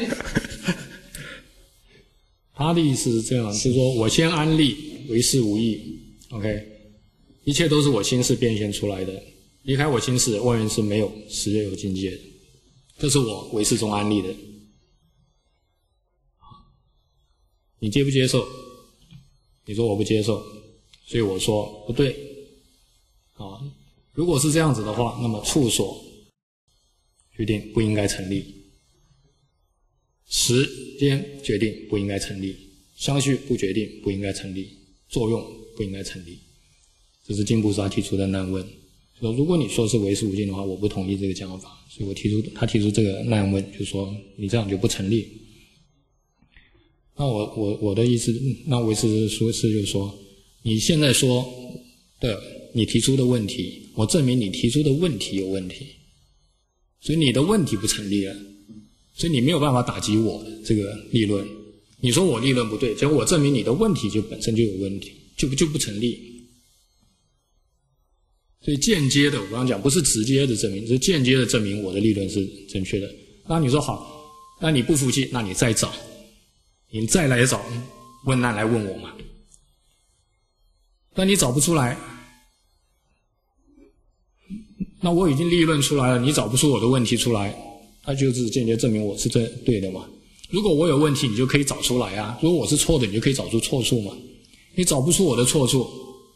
他的意思是这样，是说我先安立唯识无异 ，OK， 一切都是我心识变现出来的，离开我心识，外面是没有实有境界的，这是我唯识中安立的。你接不接受？你说我不接受，所以我说不对。啊，如果是这样子的话，那么处所决定不应该成立，时间决定不应该成立，相续不决定不应该成立，作用不应该成立。这是金菩萨提出的难问。说如果你说是唯识无尽的话，我不同意这个讲法，所以我提出他提出这个难问，就说你这样就不成立。那我我我的意思，那唯识说是就是说，你现在说的你提出的问题，我证明你提出的问题有问题，所以你的问题不成立了，所以你没有办法打击我的这个立论。你说我立论不对，结果我证明你的问题就本身就有问题，就就不成立。所以间接的，我刚刚讲不是直接的证明，是间接的证明我的立论是正确的。那你说好，那你不服气，那你再找。你再来找问难来问我嘛？但你找不出来，那我已经立论出来了，你找不出我的问题出来，那就是间接证明我是对对的嘛。如果我有问题，你就可以找出来啊；如果我是错的，你就可以找出错处嘛。你找不出我的错处，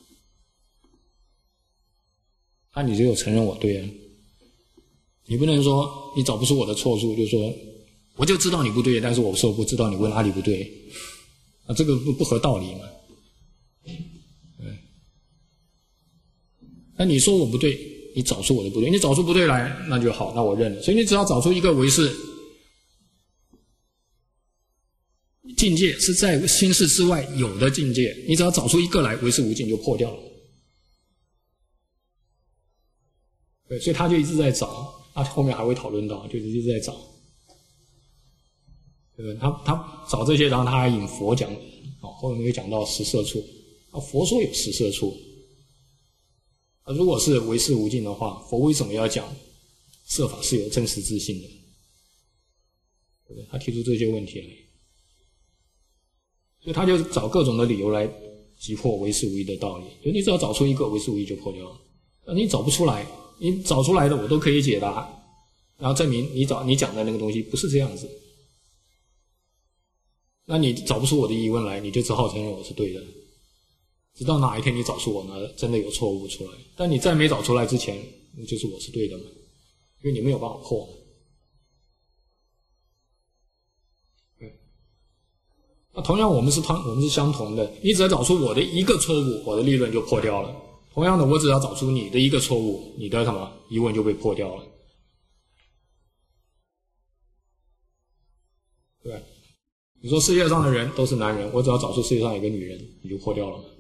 那你只有承认我对啊。你不能说你找不出我的错处，就说我就知道你不对，但是我说不知道你问哪里不对，啊，这个不不合道理嘛。对，那你说我不对，你找出我的不对，你找出不对来，那就好，那我认了。所以你只要找出一个唯识境界是在心识之外有的境界，你只要找出一个来，唯识无尽就破掉了。对，所以他就一直在找，他后面还会讨论到，就一直在找。对，他他找这些，然后他还引佛讲，哦，后面会讲到十摄处，啊，佛说有十摄处，啊，如果是唯识无尽的话，佛为什么要讲摄法是有真实自性的？对不对？他提出这些问题来，所以他就找各种的理由来击破唯识无义的道理。就你只要找出一个唯识无义就破掉了，那你找不出来，你找出来的我都可以解答，然后证明你找你讲的那个东西不是这样子。那你找不出我的疑问来，你就只好承认我是对的。直到哪一天你找出我呢，真的有错误出来。但你在没找出来之前，就是我是对的嘛，因为你没有办法破嘛。对。那同样我们是同我们是相同的，你只要找出我的一个错误，我的立论就破掉了。同样的，我只要找出你的一个错误，你的什么疑问就被破掉了。对。你说世界上的人都是男人，我只要找出世界上有一个女人，你就破掉了。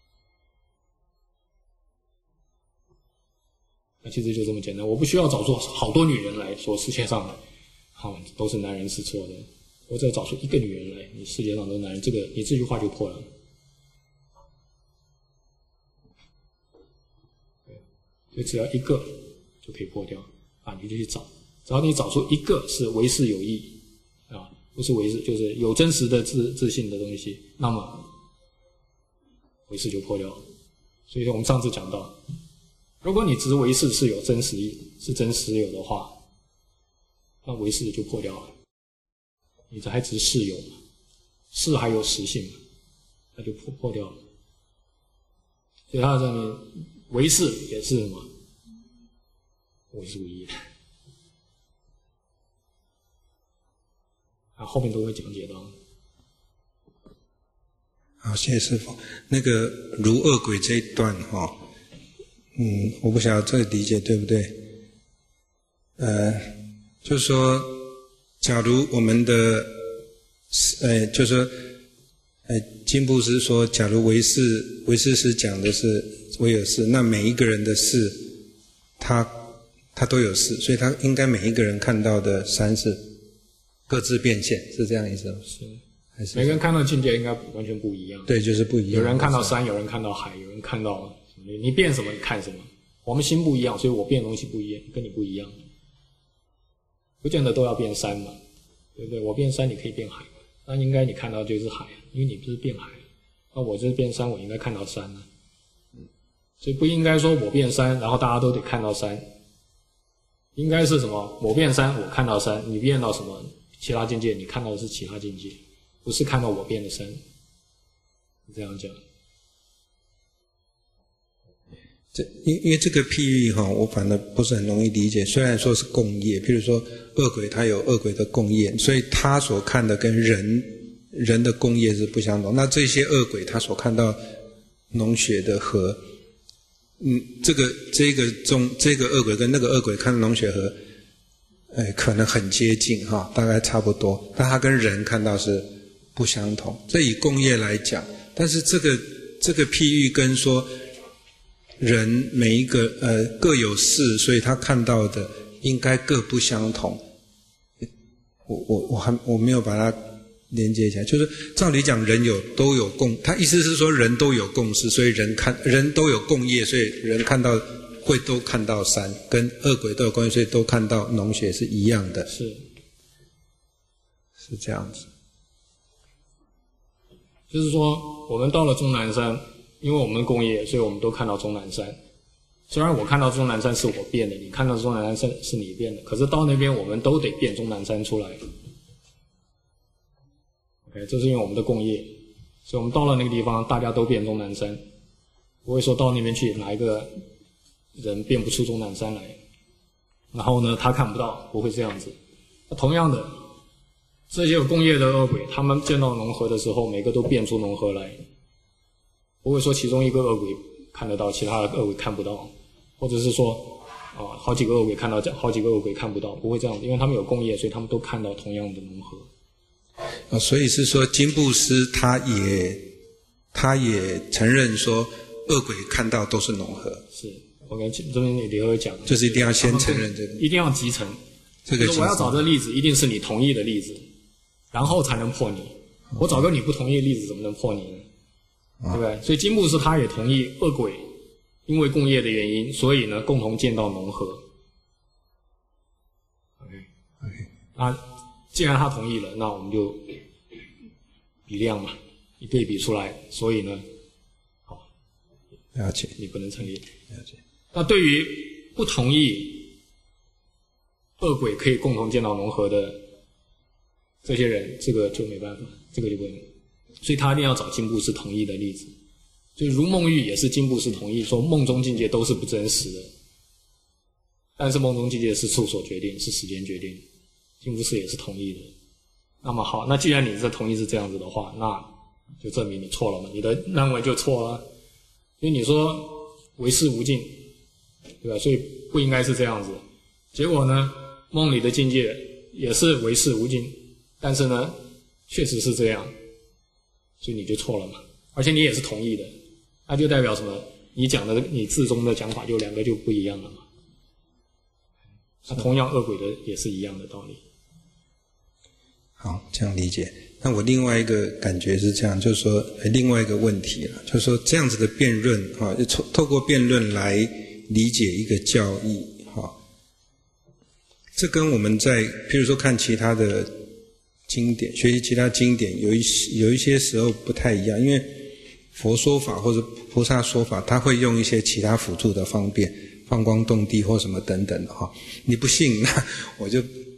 那其实就这么简单，我不需要找出好多女人来说世界上好、哦、都是男人是错的，我只要找出一个女人来，你世界上都是男人，这个你这句话就破了。对，所以只要一个就可以破掉啊，你就去找，只要你找出一个是唯识有义啊。不是唯识，就是有真实的自自信的东西，那么唯识就破掉了。所以说我们上次讲到，如果你执唯识是有真实意，是真实有的话， 那唯识就破掉了。你这还只是识有嘛，识还有实性嘛，那就破破掉了。所以他这里唯识也是什么？唯是无一的。啊，后面都会讲解到。 好，谢谢师父。那个如恶鬼这一段哈、哦，嗯，我不晓得这个理解对不对？呃，就是说，假如我们的，呃，就是说，呃，金布施说，假如唯识唯识师讲的是唯有识，那每一个人的识，他他都有识，所以他应该每一个人看到的三是各自变现，是这样意思吗？ 是。 还是每个人看到境界应该完全不一样。 对，就是不一样。 有人看到山，有人看到海，有人看到你你变什么，你看什么。我们心不一样，所以我变的东西不一样，跟你不一样。不见得都要变山嘛，对不对？我变山，你可以变海，那应该你看到就是海，因为你不是变海。那我就是变山，我应该看到山啊。所以不应该说我变山，然后大家都得看到山。应该是什么？我变山，我看到山；你变到什么其他境界，你看到的是其他境界。不是看到我变的身，这样讲。 这因因为这个譬喻哈，我反而不是很容易理解。虽然说是共业，譬如说恶鬼它有恶鬼的共业，所以他所看的跟人人的共业是不相同。那这些恶鬼他所看到脓血的河，嗯，这个这个中这个恶鬼跟那个恶鬼看到脓血河，哎，可能很接近哈，大概差不多，但他跟人看到是不相同。这以共业来讲，但是这个这个譬喻跟说人每一个呃各有事，所以他看到的应该各不相同。我我我还我没有把它连接起来，就是照理讲人有都有共，他意思是说人都有共识，所以人看人都有共业，所以人看到会都看到山，跟恶鬼都有关系，所以都看到脓血是一样的。 是是这样子。 就是说，我们到了终南山，因为我们共业，所以我们都看到终南山。虽然我看到终南山是我变的，你看到终南山是你变的，可是到那边我们都得变终南山出来。OK， 这是因为我们的共业，所以我们到了那个地方，大家都变终南山，不会说到那边去哪一个人变不出终南山来，然后呢他看不到，不会这样子。同样的，这些有共业的恶鬼，他们见到农河的时候，每个都变出农河来，不会说其中一个恶鬼看得到，其他的恶鬼看不到，或者是说啊，好几个恶鬼看到，好几个恶鬼看不到，不会这样子，因为他们有共业，所以他们都看到同样的农河。 啊，所以是说金布施他也他也承认说恶鬼看到都是农河。 是，我跟这边李和讲， 就是一定要先承认这个， 一定要集成。 这个就是我要找这个例子，一定是你同意的例子，然后才能破你。我找个你不同意的例子，怎么能破你呢？对不对？所以金布施他也同意恶鬼因为共业的原因，所以呢共同见到农河。OK OK， 那既然他同意了，那我们就比量嘛，一对比出来，所以呢，好， 了解， 你不能成立。 了解。 那对于不同意恶鬼可以共同见到农河的这些人，这个就没办法，这个就不能。所以他一定要找金布施同意的例子。所以如梦喻也是金布施同意说梦中境界都是不真实的，但是梦中境界是处所决定，是时间决定，金布施也是同意的。那么好，那既然你这同意是这样子的话，那就证明你错了嘛，你的认为就错了。因为你说唯识无尽，对吧？所以不应该是这样子。结果呢，梦里的境界也是唯识无尽，但是呢确实是这样，所以你就错了嘛，而且你也是同意的，那就代表什么？你讲的你自宗的讲法就两个就不一样了嘛。那同样恶鬼的也是一样的道理。 好，这样理解。那我另外一个感觉是这样，就是说，另外一个问题了，就是说这样子的辩论啊，透透过辩论来理解一个教义，哈，这跟我们在譬如说看其他的经典，学习其他经典，有一有一些时候不太一样，因为佛说法或者菩萨说法，他会用一些其他辅助的方便，放光动地或什么等等的哈。你不信，那我就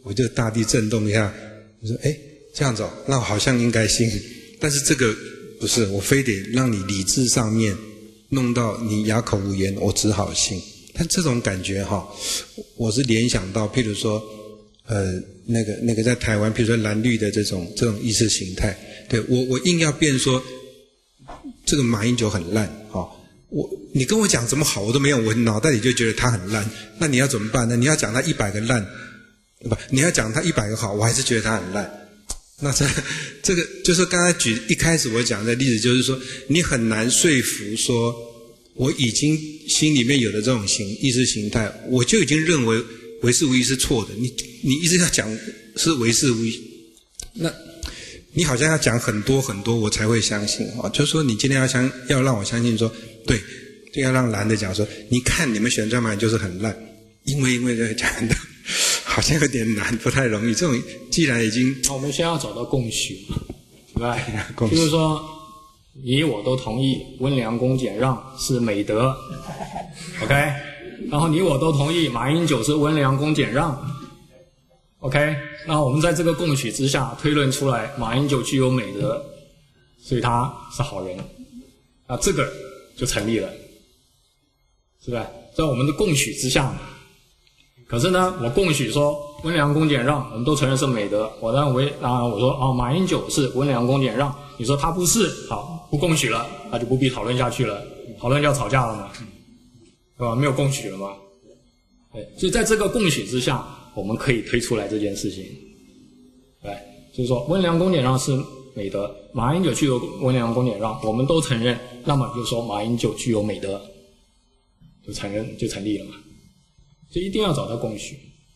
我就大地震动一下，我说哎这样子哦，那我好像应该信，但是这个不是，我非得让你理智上面弄到你哑口无言，我只好信。但这种感觉哈，我是联想到，譬如说，呃，那个那个在台湾，譬如说蓝绿的这种这种意识形态，对我我硬要辩说这个马英九很烂，哈，我你跟我讲怎么好我都没有，我脑袋里就觉得他很烂，那你要怎么办呢？你要讲他一百个烂，不，你要讲他一百个好，我还是觉得他很烂。那这这个就是刚才举一开始我讲的例子，就是说你很难说服说，我已经心里面有的这种形意识形态，我就已经认为唯是无一是错的。你你一直要讲是唯是无一，那你好像要讲很多很多我才会相信啊。就是说你今天要相要让我相信说，对，就要让蓝的讲说，你看你们选战马就是很烂，因为因为这个讲的。好像有点难，不太容易。这种既然已经， 我们先要找到共识，对吧？ 共识就是说，你我都同意温良恭俭让是美德 ，OK？ 然后你我都同意马英九是温良恭俭让 ，OK？ 然后我们在这个共识之下推论出来，马英九具有美德，所以他是好人，啊，这个就成立了，是吧？在我们的共识之下嘛。可是呢，我共许说温良恭俭让，我们都承认是美德。我认为啊，我说哦，马英九是温良恭俭让，你说他不是，好，不共许了，那就不必讨论下去了，讨论就要吵架了嘛，对吧？没有共许了嘛，对，所以在这个共许之下，我们可以推出来这件事情，对，就是说温良恭俭让是美德，马英九具有温良恭俭让，我们都承认，那么就说马英九具有美德，就承认就成立了嘛。所以一定要找到共识。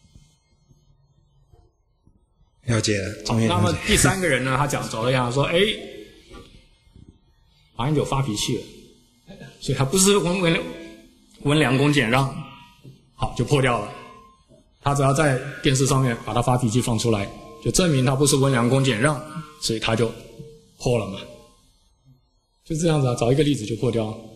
了解了。 好，那么第三个人呢，他讲走了一样说，哎，马英九发脾气了，所以他不是温温温良恭俭让，好就破掉了。他只要在电视上面把他发脾气放出来，就证明他不是温良恭俭让，所以他就破了嘛。就这样子啊，找一个例子就破掉了。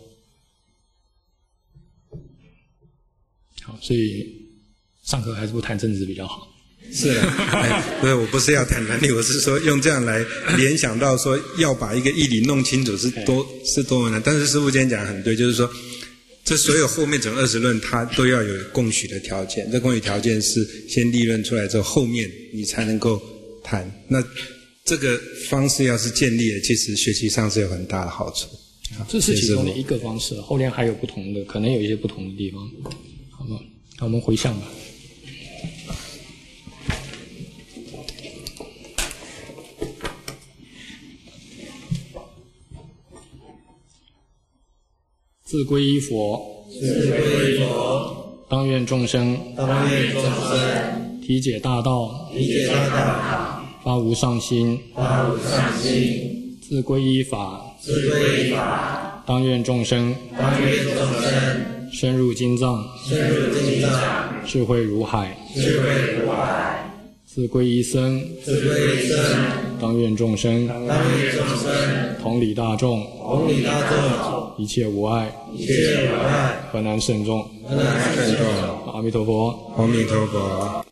好，所以上课还是不谈政治比较好。 是的，哎，不是，我不是要谈蓝绿，我是说用这样来联想到说要把一个义理弄清楚是多是多么难。但是师父今天讲得很对，就是说这所有后面整二十论它都要有共许的条件，这共许条件是先立论出来之后，后面你才能够谈。那这个方式要是建立了，其实学习上是有很大的好处。 这是其中的一个方式，后面还有不同的，可能有一些不同的地方。好吧，那我们回向吧。自归依佛， 自归依佛， 当愿众生， 当愿众生， 体解大道， 理解大道， 发无上心， 发无上心， 自归依法， 自归依法， 当愿众生， 当愿众生， 深入经藏， 深入经藏， 智慧如海， 智慧如海， 自归依僧， 自归依僧， 当愿众生， 当愿众生， 同理大众， 同理大众， 一切无碍， 一切无碍， 河南慎重， 河南慎重， 阿弥陀佛。 阿弥陀佛。